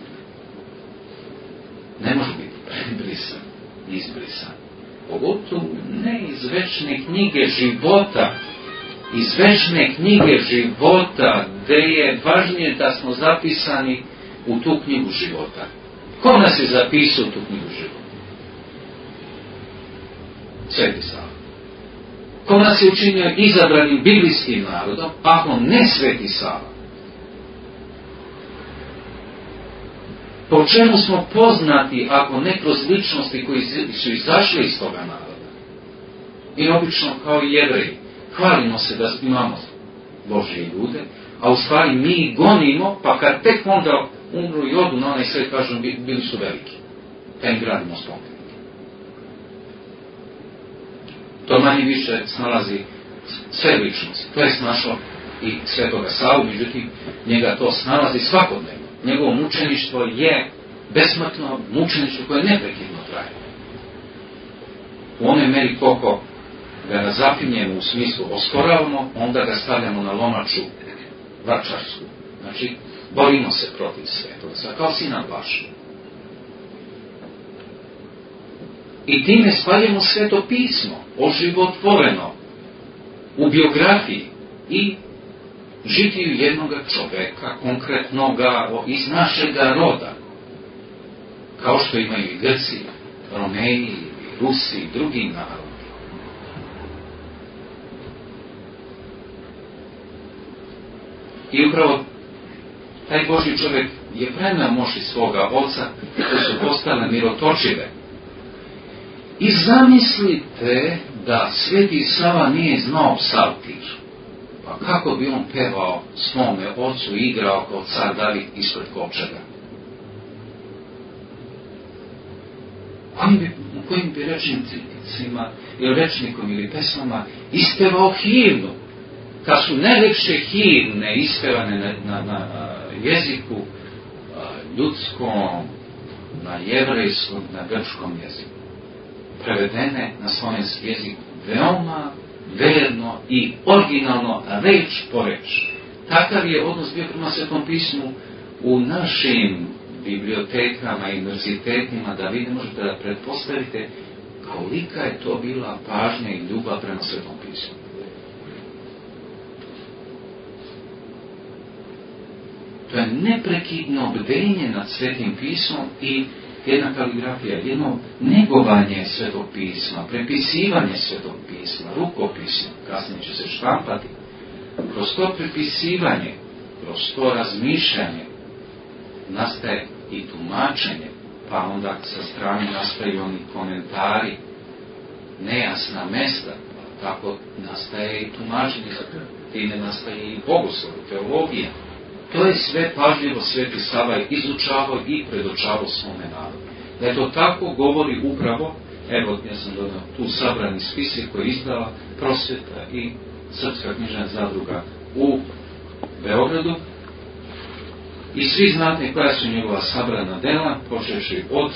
ne može biti prebrisan, izbrisan. Pogotovo ne iz večne knjige života, iz večne knjige života, gdje je važnije da smo zapisani u tu knjigu života. Ko nas je zapisao u tu knjigu života? Sveti Sava. Ko nas je učinio izabranim biblijskim narodom, ako ne Sveti Sava? Po čemu smo poznati ako ne kroz ličnosti koji su izašli iz toga naroda? I obično kao i Jevreji hvalimo se da imamo Božje ljude, a u stvari mi ih gonimo, pa kad tek onda umru i odu na onaj svijet, kažu bili su veliki. Pa im gradimo spomenike. To manje više snalazi sve ličnosti. To je snašlo i Svetoga Savu, međutim njega to snalazi svakodnevno. Njegovo mučeništvo je besmrtno mučeništvo koje neprekidno traje. U onoj meri koliko ga razapinjemo u smislu osporavamo, onda ga stavljamo na lomaču vračarsku. Znači, borimo se protiv Svetoga, kao sina vaš. I time spaljamo Sveto pismo, oživotvoreno, u biografiji i žitiju jednoga čoveka, konkretnoga iz našega roda, kao što imaju i Grci, Romeji, i Rusi i drugi narodi. I upravo taj Božji čovjek je preneo moći svoga oca koje su postale mirotočive. I zamislite da Sveti Sava nije znao psaltir. Pa kako bi on pevao svome ocu i igrao kao car David ispred kovčega? U kojim bi rečnicima ili rečnikom ili pesmama ispevao himnu? Kad su najlepše himne ispevane na jeziku ljudskom, na jevrejskom, na grčkom jeziku, prevedene na slovenski jezik veoma verno i originalno, reč po reč. Takav je odnos bio prema Svetom pismu u našim bibliotekama i univerzitetima, da vi ne možete da pretpostavite kolika je to bila pažnja i ljubav prema Svetom pismu. To je neprekidno bdenje nad Svetim pismom i jedna kaligrafija, jedno negovanje Svetog pisma, prepisivanje Svetog pisma, rukopisno, kasnije će se štampati. Kroz to prepisivanje, kroz to razmišljanje nastaje i tumačenje, pa onda sa strane nastaju oni komentari, nejasna mesta, tako nastaje i tumačenje, time nastaje i bogoslov, teologija. To je sve pažljivo Sveti Sava izučavao i predočavao svome narodu. Da je to tako govori upravo, evo ja sam dodao tu sabrani spisi koji izdala Prosvjeta i Srpska knjižna zadruga u Beogradu. I svi znate koja su njegova sabrana dela, počevši od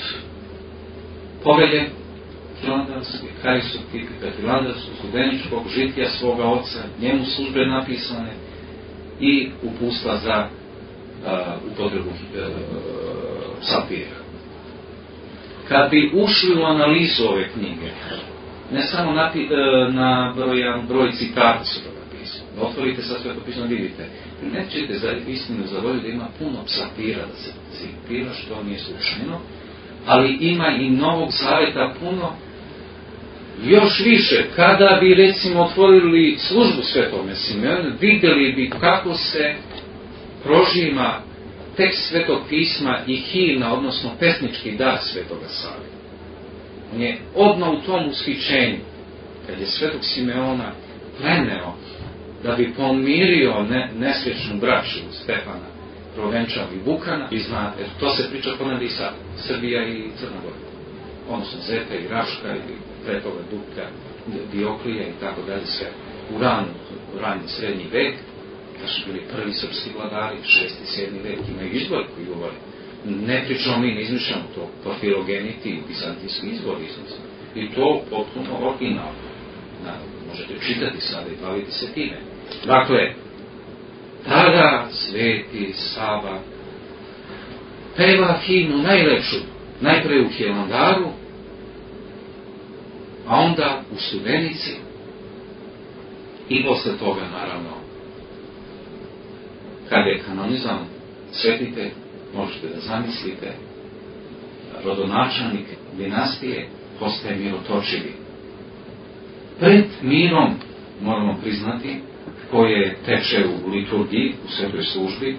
Povelje Hilandarske, Kajsog tipika Hilandarskog, Studeničkog, žitija svoga oca, njemu službe napisane i uputstva za upotrebu sapira. Kad bi ušli u analizu ove knjige, ne samo na broj citata su toga pisma, otvorite sad Svetopismo, vidite, nećete za istinu zadovoljiti da ima puno psapira da se citira, što nije slučajno, ali ima i Novog Zaveta puno, još više. Kada bi recimo otvorili službu Svetome Simeonu, vidjeli bi kako se prožima tekst Svetog pisma i himna, odnosno pesnički dar Svetoga Save. On je odmah u tom ushićenju, kad je Svetog Simeona preneo da bi pomirio nesrećnu braću Stefana, Provenčana i Vukana, i znate, to se priča ponavlja i sad, Srbija i Crna Gora, odnosno Zeta i Raška i pre toga Dupka, Dioklija i tako dalje, sve u rani srednji vek, kad su bili prvi srpski vladari, 6. i 7. vek, imaju izbor koji govore. Ne pričamo mi, ne izmišljamo to, porfirogeniti i bizantijski izbor iznosi. I to potpuno originalno. Možete čitati sada i baviti se time. Dakle, tada Sveti Sava peva himnu najlepšu, najpre u Hilandaru, a onda u Studenici i posle toga, naravno, kad je kanonizovan svetitelj, možete da zamislite, rodonačelnik dinastije postaje mirotočivi. Pred mirom, moramo priznati, koje teče u liturgiji, u svetoj službi,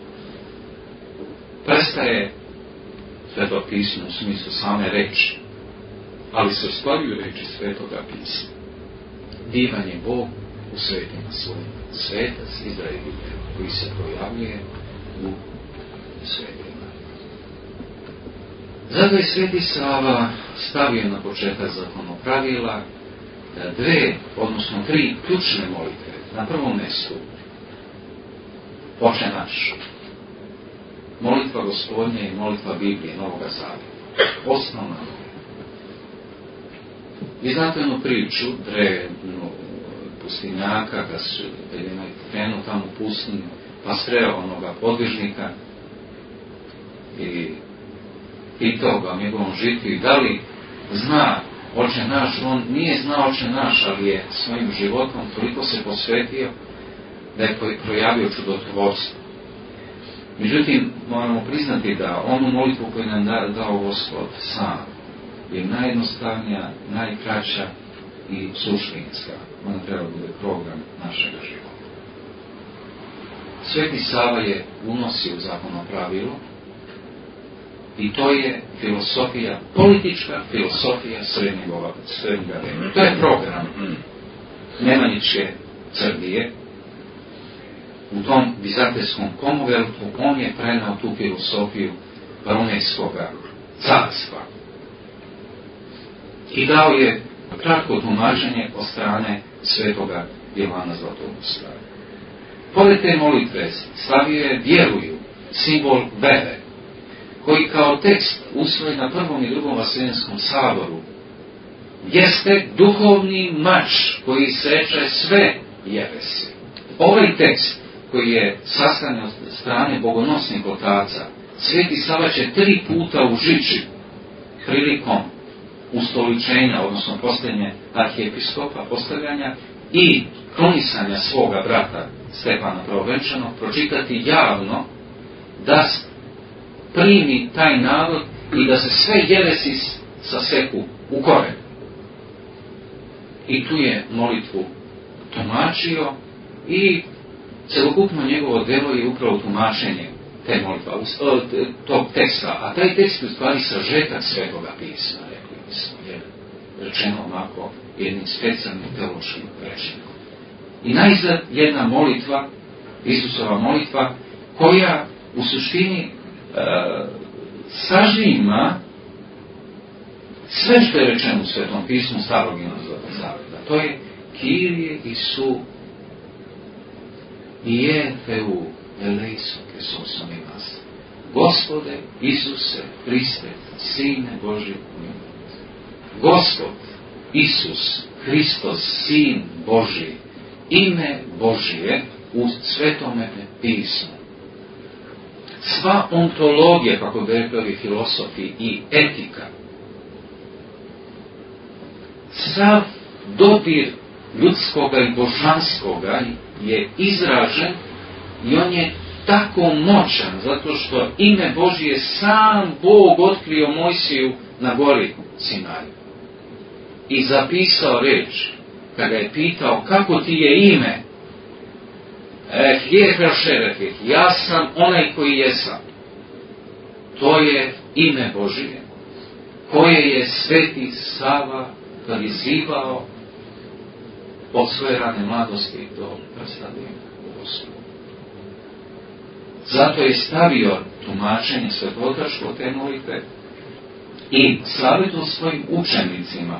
prestaje Sveto pismo u smislu same reči, ali se ostvaruju reči Svetoga pisma. Divan je Bog u svetima svojim, svetac Izraelite, koji se projavljuje u svetima. Zato je Sveti Sava stavio na početak zakonopravila dve, odnosno tri ključne molitve. Na prvom mjestu Oče naš, molitva Gospodnja i molitva Biblije, Novoga Zaveta. Osnovna molitva. Vi znate jednu priču, drevnu pustinjaka, kad je krenuo tamo u pustinju, pa sreo onoga podvižnika i pitao ga o njegovom žitiju, da li zna Oče naš. On nije znao Oče naš, ali je svojim životom toliko se posvetio da je projavio čudotvorstvo. Međutim, moramo priznati da onu molitvu koju nam dao Gospod sam je najjednostavnija, najkraća i suštinska. Ona treba bude program našeg života. Sveti Sava je unosio u zakonopravilo i to je filosofija, politička filosofija srednjega vremena. To je program Nemanjičke Srbije. U tom bizantijskom Komoveltu on je prenao tu filosofiju Varunejskoga carstva. I dao je kratko tumačenje od strane svetoga Jovana Zlatovusta. Pored te molitve stavio je vjeruju, simbol vere, koji kao tekst usvojen na prvom i drugom Vaseljenskom saboru jeste duhovni mač koji seče sve jeresi. Ovaj tekst koji je sastavljen od strane bogonosnih otaca, Sveti Sava će 3 puta u žiči prilikom ustoličenja, odnosno postavljanja arhijepiskopa, postavljanja i kronisanja svoga brata Stefana Pravovenčanog, pročitati javno da primi taj narod i da se sve jeresi saseku u koren. I tu je molitvu tumačio i celokupno njegovo delo je upravo tumačenje te molitva, tog teksta, a taj tekst je u stvari sažetak Svetoga pisma, rekli bismo, jer rečeno ovako jednim specijalnim teološkim rečnikom. I najzad jedna molitva, Isusova molitva, koja u suštini sažima sve što je rečeno u Svetom pismu Starog i Novog Zaveta. To je Kyrie Isu Iefeu eleison Christosom in nas. Gospode Isuse Hriste, Sine Božji umilost. Gospod Isus Hristos, Sin Božji, ime Božije u Svetome pismu. Sva ontologija, kako bi rekli filosofi, i etika, sav dodir ljudskoga i božanskoga je izražen i on je tako moćan, zato što ime Božije sam Bog otkrio Mojsiju na gori Sinaju. I zapisao reč, kada je pitao kako ti je ime, ja sam onaj koji jesam. To je ime Božije, koje je sveti Sava prizivao od svoje rane mladosti do predstavljanja u Gospodu. Zato je stavio tumačenje svetotraško te molitve i savjetovao svojim učenicima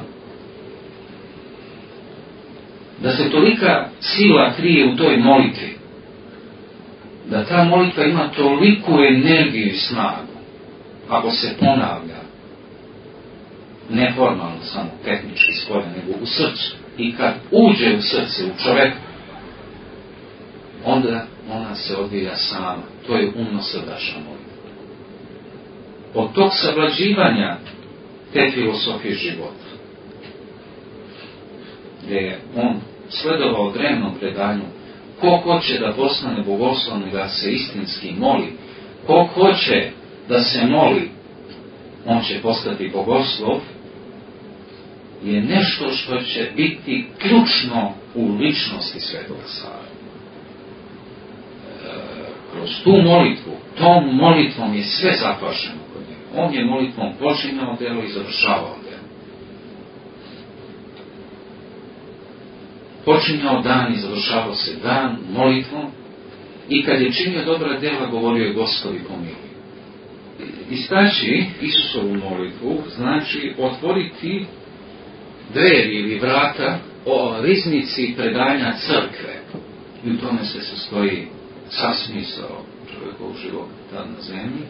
da se tolika sila krije u toj molitvi, da ta molitva ima toliku energiju i snagu, ako se ponavlja, ne formalno, samo tehnički spolje, nego u srcu. I kad uđe u srce, u čoveka, onda ona se odvija sama. To je umno-srdačna molitva. Od tog savlađivanja te filosofije života, gdje je on sledovao drevnom predanju, ko hoće da postane bogoslovni, da se istinski moli, ko hoće da se moli, on će postati bogoslov, je nešto što će biti ključno u ličnosti Svetoga Save. Kroz tu molitvu, tom molitvom je sve zapašeno kod njega. On je molitvom počinjao delo i završavao delo. Počinjao dan i završavao se dan molitvom i kad je činio dobra dela, govorio je Gospodi pomiluj. Istaći Isusovu molitvu znači otvoriti dveri ili vrata o riznici predanja crkve. I u tome se sastoji smisao čovjekovog života na zemlji.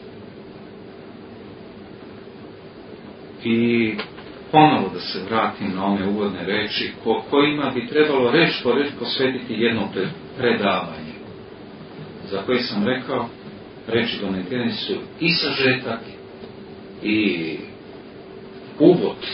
I ponovo da se vratim na one uvodne reči kojima bi trebalo reč po reč posvetiti jedno predavanje, za koje sam rekao, reči Dominikani su i sažetak i uvod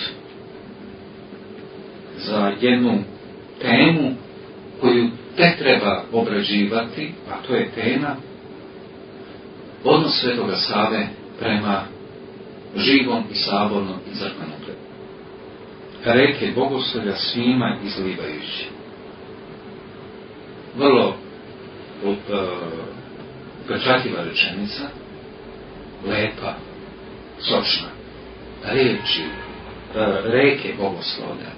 za jednu temu koju tek treba obrađivati, a to je tema odnos Svetoga Save prema živom i sabornom i crkvenom predu. Reke bogoslovlja svima izlivajući. Vrlo upečatljiva rečenica, lepa, sočna, reči, reke bogoslovlja.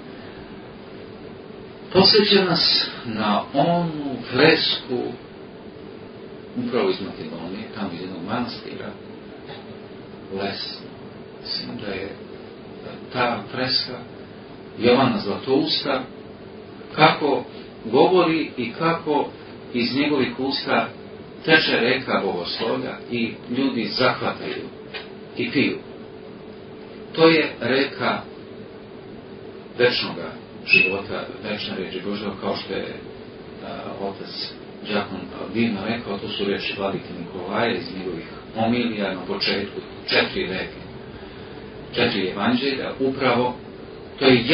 Posjeća nas na onu fresku, upravo iz Makedonije, tamo iz jednog manastira, Les. Mislim da je ta freska Jovana Zlatousta, kako govori i kako iz njegovih usta teče reka bogoslovlja i ljudi zahvataju i piju. To je reka večnoga života, večna reči Božja, kao što je otac Đakon divno rekao, to su reči vladike Nikolaja iz njegovih homilija na početku 4 reke, 4 evanđelja, upravo to je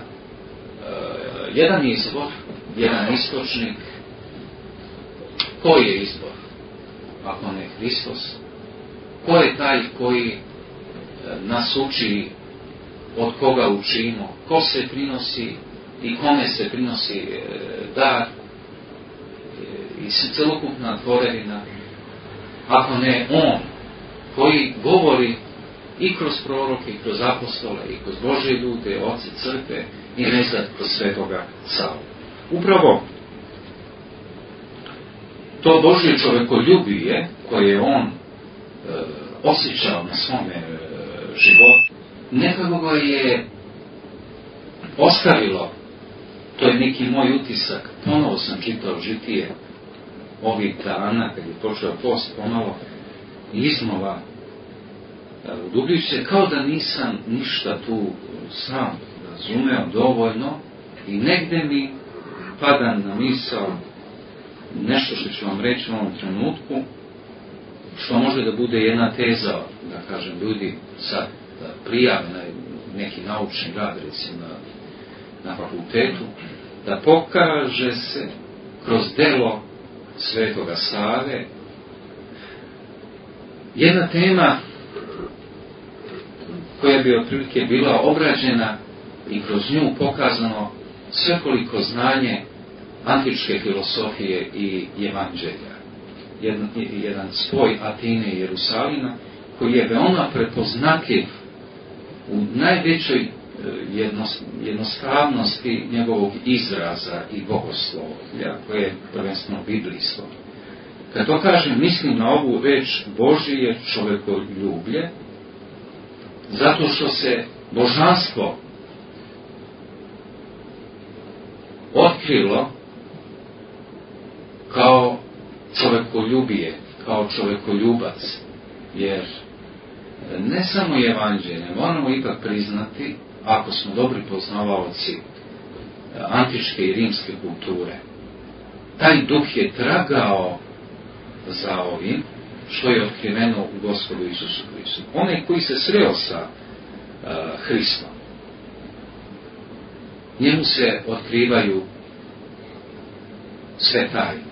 jedan izvor, jedan istočnik. Ko je izvor? Ako ne Hristos. Ko je taj koji nas uči od koga učimo, ko se prinosi i kome se prinosi dar i celokupna tvorevina, ako ne on koji govori i kroz proroke, i kroz apostole, i kroz Božje ljude, oce crkve i nezad kroz Svetoga Savu. Upravo to Božje čovekoljubije koje je on osjećao na svome životu, nekako ga je ostavilo, to je neki moj utisak, ponovo sam čitao Žitije ovih dana, kad je počeo post, ponovo iznova udubljujući se, kao da nisam ništa tu sam razumeo dovoljno i negde mi pada na misao nešto što ću vam reći u ovom trenutku, što može da bude jedna teza, da kažem, ljudi sad prijave na neki naučni rad, recimo na fakultetu, da pokaže se kroz delo Svetoga Save jedna tema koja bi otprilike bila obrađena i kroz nju pokazano svekoliko znanje antičke filosofije i evanđelja. Jedan spoj Atine i Jerusalima koji je veoma prepoznatljiv u najvećoj jednostavnosti njegovog izraza i bogoslovlja, koje je prvenstveno biblijsko. Kad to kažem, mislim na ovu reč Božije čovekoljublje, zato što se božanstvo otkrilo kao čovekoljubije, kao čovekoljubac, jer ne samo evanđelje, moramo ipak priznati, ako smo dobri poznavaoci antičke i rimske kulture, taj duh je tragao za ovim što je otkriveno u Gospodu Isusu Hristu. Onaj koji se sreo sa Hristom, njemu se otkrivaju sve tajne.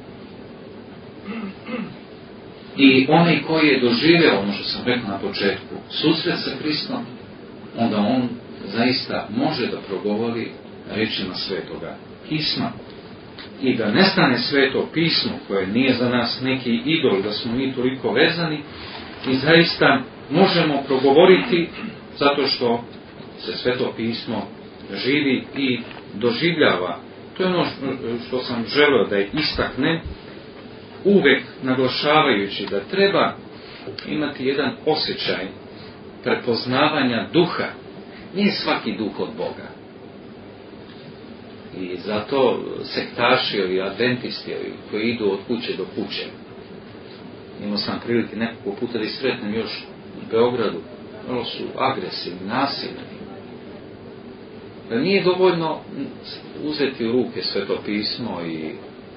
I onaj koji je doživeo, ono što sam rekao na početku, susret sa Hristom, onda on zaista može da progovori rečima Svetoga pisma. I da nestane Sveto pismo, koje nije za nas neki idol, da smo mi toliko vezani, i zaista možemo progovoriti zato što se Sveto pismo živi i doživljava. To je ono što sam želeo da je istaknem, uvek naglašavajući da treba imati jedan osjećaj prepoznavanja duha. Nije svaki duh od Boga. I zato sektaši ili adventisti koji idu od kuće do kuće. Imao sam prilike nekoliko puta da ih sretnem još u Beogradu. Ono su agresivni, nasilni. Da nije dovoljno uzeti u ruke Sveto pismo i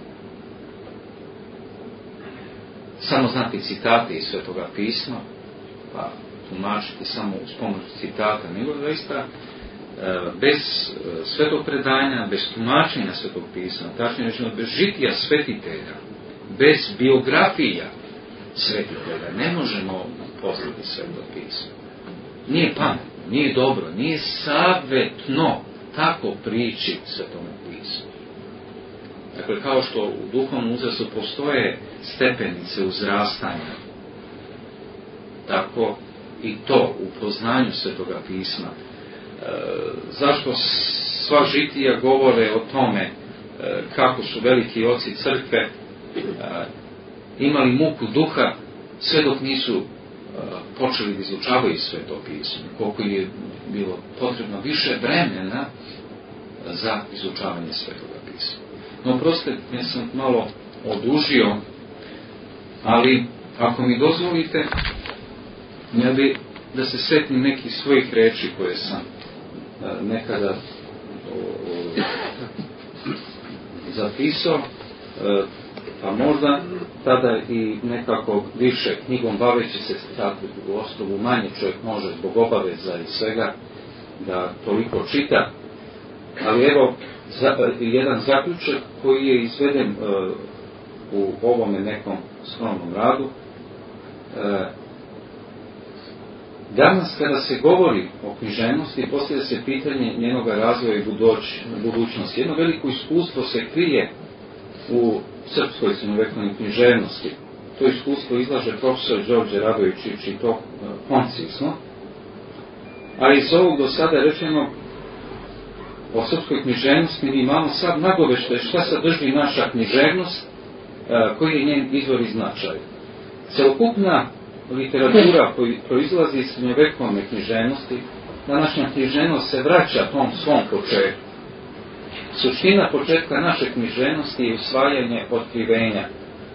samo znati citate iz Svetoga pisma, pa tumačiti samo uz pomoć citata, nego zaista bez svetog predanja, bez tumačenja Svetog pisma, tačnije rečeno bez žitija svetitelja, bez biografija svetitelja, ne možemo poznati Sveto pismo. Nije pametno, nije dobro, nije savjetno tako prići Svetom pismu. Dakle, kao što u duhovnom uzrastu postoje stepenice uzrastanja, tako i to u poznanju Svetoga pisma. Zašto sva žitija govore o tome kako su veliki oci crkve imali muku duha sve dok nisu počeli da izučavaju Sveto pismo, koliko je bilo potrebno više vremena za izučavanje Svetoga pisma. No, proste, ja sam malo odužio, ali ako mi dozvolite, ja bi da se setim nekih svojih reči koje sam nekada zapisao, pa možda tada i nekako više knjigom baveći se tako u osnovu manje čovjek može zbog obaveza i svega da toliko čita, ali evo jedan zaključak koji je izveden u ovome nekom skromnom radu. Danas kada se govori o književnosti, postavlja se pitanje njenog razvoja i budućnosti. Jedno veliko iskustvo se krije u srpskoj srednjovekovnoj književnosti. To iskustvo izlaže profesor Đorđe Radović i to koncizno. A iz ovog do sada rečeno o srpskoj književnosti mi imamo sad nagoveštaj šta sadrži naša književnost, koji je njen izvor i značaj. Celokupna literatura koja proizlazi iz srednjovekovne književnosti, današnja književnost se vraća tom svom početku. Suština početka naše književnosti je usvajanje otkrivenja.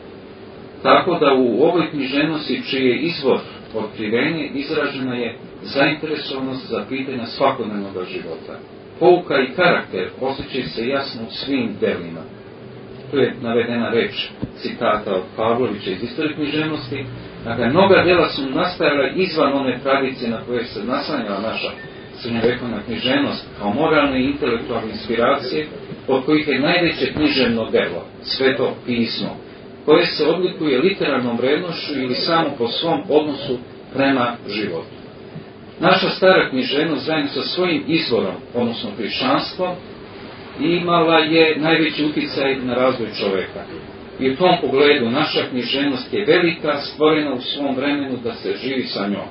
Tako da u ovoj književnosti čiji je izvor otkrivenje izražena je zainteresovanost za pitanja svakodnevnog života. Pouka i karakter osjećaju se jasno u svim delima. Tu je navedena reč citata od Pavlovića iz istorije književnosti. Dakle, mnoga djela su nastajala izvan one tradicije na koje se naslanjala naša srednjovekovna književnost kao moralne i intelektualne inspiracije, od kojih je najveće književno delo, Sveto pismo, koje se odlikuje literarnom vrednošću ili samo po svom odnosu prema životu. Naša stara književnost zajedno sa svojim izvorom, odnosno hrišćanstvom, imala je najveći utjecaj na razvoj čoveka. I u tom pogledu naša književnost je velika, stvorena u svom vremenu da se živi sa njom.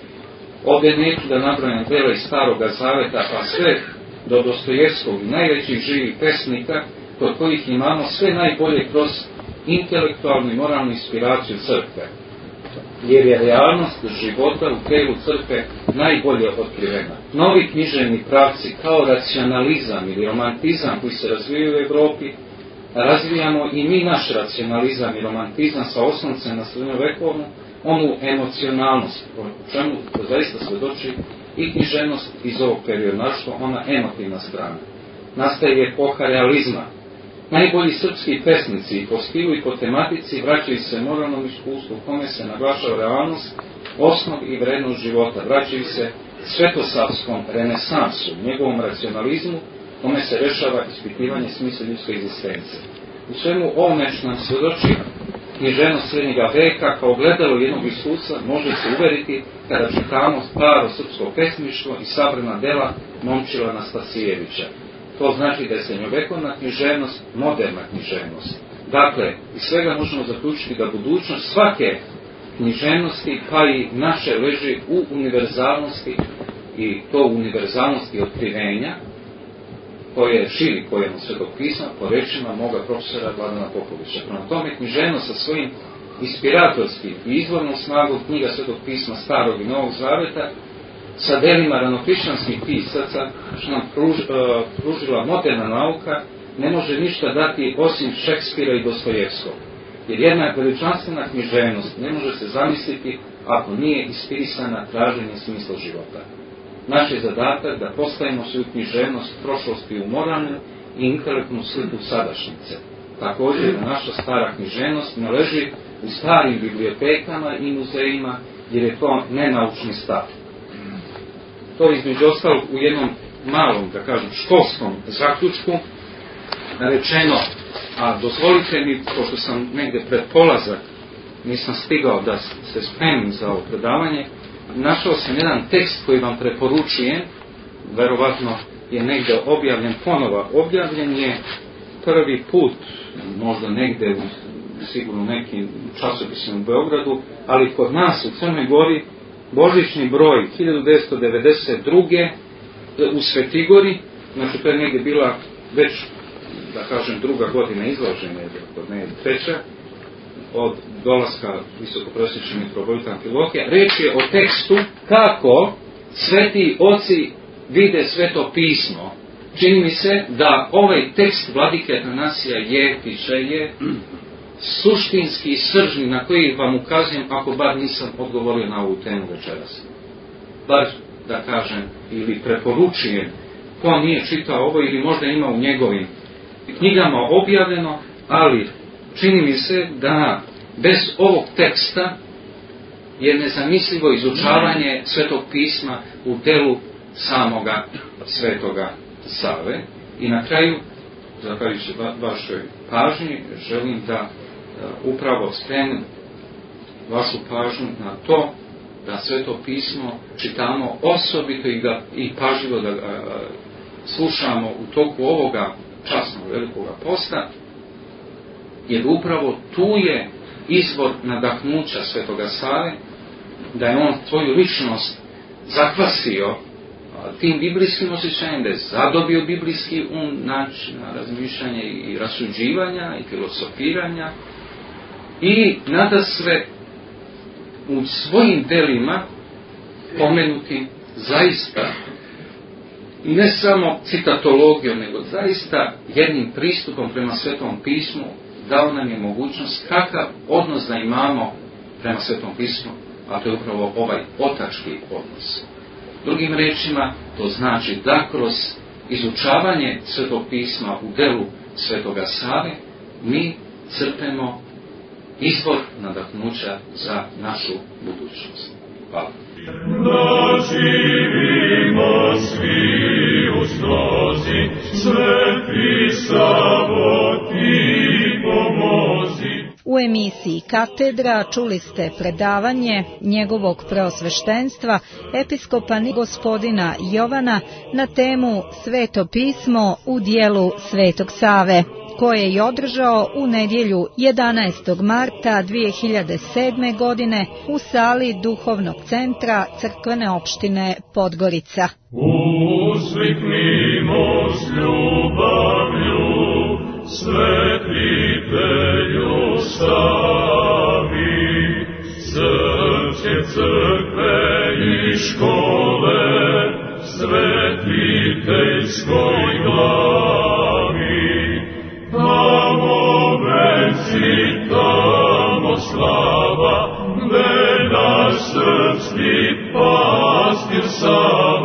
Ovdje neću da nabrojam dela iz Staroga Zaveta, pa sve do Dostojevskog i najvećih živih pesnika, kod kojih imamo sve najbolje kroz intelektualnu i moralnu inspiraciju crkve. Jer je realnost života u telu crkve najbolje otkrivena. Novi književni pravci kao racionalizam ili romantizam koji se razvijaju u Evropi, razvijamo i mi naš racionalizam i romantizam sa osnovcem na srednjovekovnu, onu emocionalnost, u čemu to zaista svedoči i književnost iz ovog perioda, našto ona emotivna strana. Nastaje epoha realizma. Najbolji srpski pesnici i po stilu i po tematici vraćaju se moralnom iskustvu u kome se naglašava realnost, osnov i vrednost života. Vraćaju se svetosavskom renesansu, njegovom racionalizmu, kome se rešava ispitivanje smisla ljudske egzistencije. U svemu ovome što nam svedoči književnost srednjega veka kao gledalo jednog iskustva može se uveriti kada čitamo staro srpsko pesništvo i sabrana dela Momčila Anastasijevića. To znači da je srednjovekovna književnost moderna književnost. Dakle, iz svega možemo zaključiti da budućnost svake književnosti, pa i naše, leži u univerzalnosti, i to univerzalnosti otkrivenja, koje širi pojam Svetog pisma, po rečima moga profesora Vladana Popovića. Prema tome, književnost sa svojim inspiratorskim i izvornom snagom knjiga Svetog pisma Starog i Novog Zaveta, sa delima ranohrišćanskih pisaca, što nam pružila moderna nauka, ne može ništa dati osim Šekspira i Dostojevskog. Jer jedna veličanstvena književnost ne može se zamisliti ako nije inspirisana traženjem smisla života. Naš je zadatak da postavimo svoju književnost prošlosti u moralnu i intelektnu sliku sadašnjice. Također da naša stara književnost ne leži u starim bibliotekama i muzejima, jer je to nenaučni stav. To je između ostalog u jednom malom, da kažem, školskom zaključku rečeno, a dozvolite mi, pošto sam negde pred polazak, nisam stigao da se spremim za ovo predavanje, našao sam jedan tekst koji vam preporučujem, verovatno je negde objavljen, ponova objavljen je prvi put, možda negde u sigurno nekim časopisima u Beogradu, ali kod nas u Crnoj Gori božićni broj 1992. u Svetigori, znači to je negdje bila već, da kažem, druga godina izlaženja, kod ne treća, od dolaska visokoprosječne mitropolita Amfilohija. Reč je o tekstu kako sveti oci vide Sveto pismo. Čini mi se da ovaj tekst vladike Atanasija je suštinski sržni na koji vam ukazujem, ako bar nisam odgovorio na ovu temu večeras. Bar da kažem ili preporučujem ko nije čitao ovo ili možda ima u njegovim knjigama objavljeno, ali čini mi se da bez ovog teksta je nezamislivo izučavanje Svetog pisma u delu samoga Svetoga Save. I na kraju, zahvaljujući vašoj pažnji, želim da upravo skrenem vašu pažnju na to da Sveto pismo čitamo osobito i pažljivo da ga slušamo u toku ovoga časnog velikoga posta, jer upravo tu je izvor nadahnuća Svetoga Save, da je on tvoju ličnost zakvasio tim biblijskim osjećajem, da je zadobio biblijski način razmišljanja i rasuđivanja i filosofiranja i nadasve u svojim delima pomenuti zaista ne samo citatologijom, nego zaista jednim pristupom prema Svetom pismu dao nam je mogućnost kakav odnos da imamo prema Svetom pismu, a to je upravo ovaj otački odnos. Drugim rečima, to znači da kroz izučavanje Svetog pisma u delu Svetoga Save mi crpemo izvor nadahnuća za našu budućnost. Hvala. Da živimo svi u slozi, Sveti Savo ti pomozi. U emisiji Katedra čuli ste predavanje njegovog preosveštenstva episkopa gospodina Jovana na temu Sveto pismo u dijelu Svetog Save, koje je održao u nedjelju 11. marta 2007. godine u sali Duhovnog centra Crkvene opštine Podgorica. Usliknimo s ljubavlju, svetitelju Savi, srce crkve i škole, svetiteljskoj glavi. Tamo veci, tamo slava, gde naš srpski pastir Sava.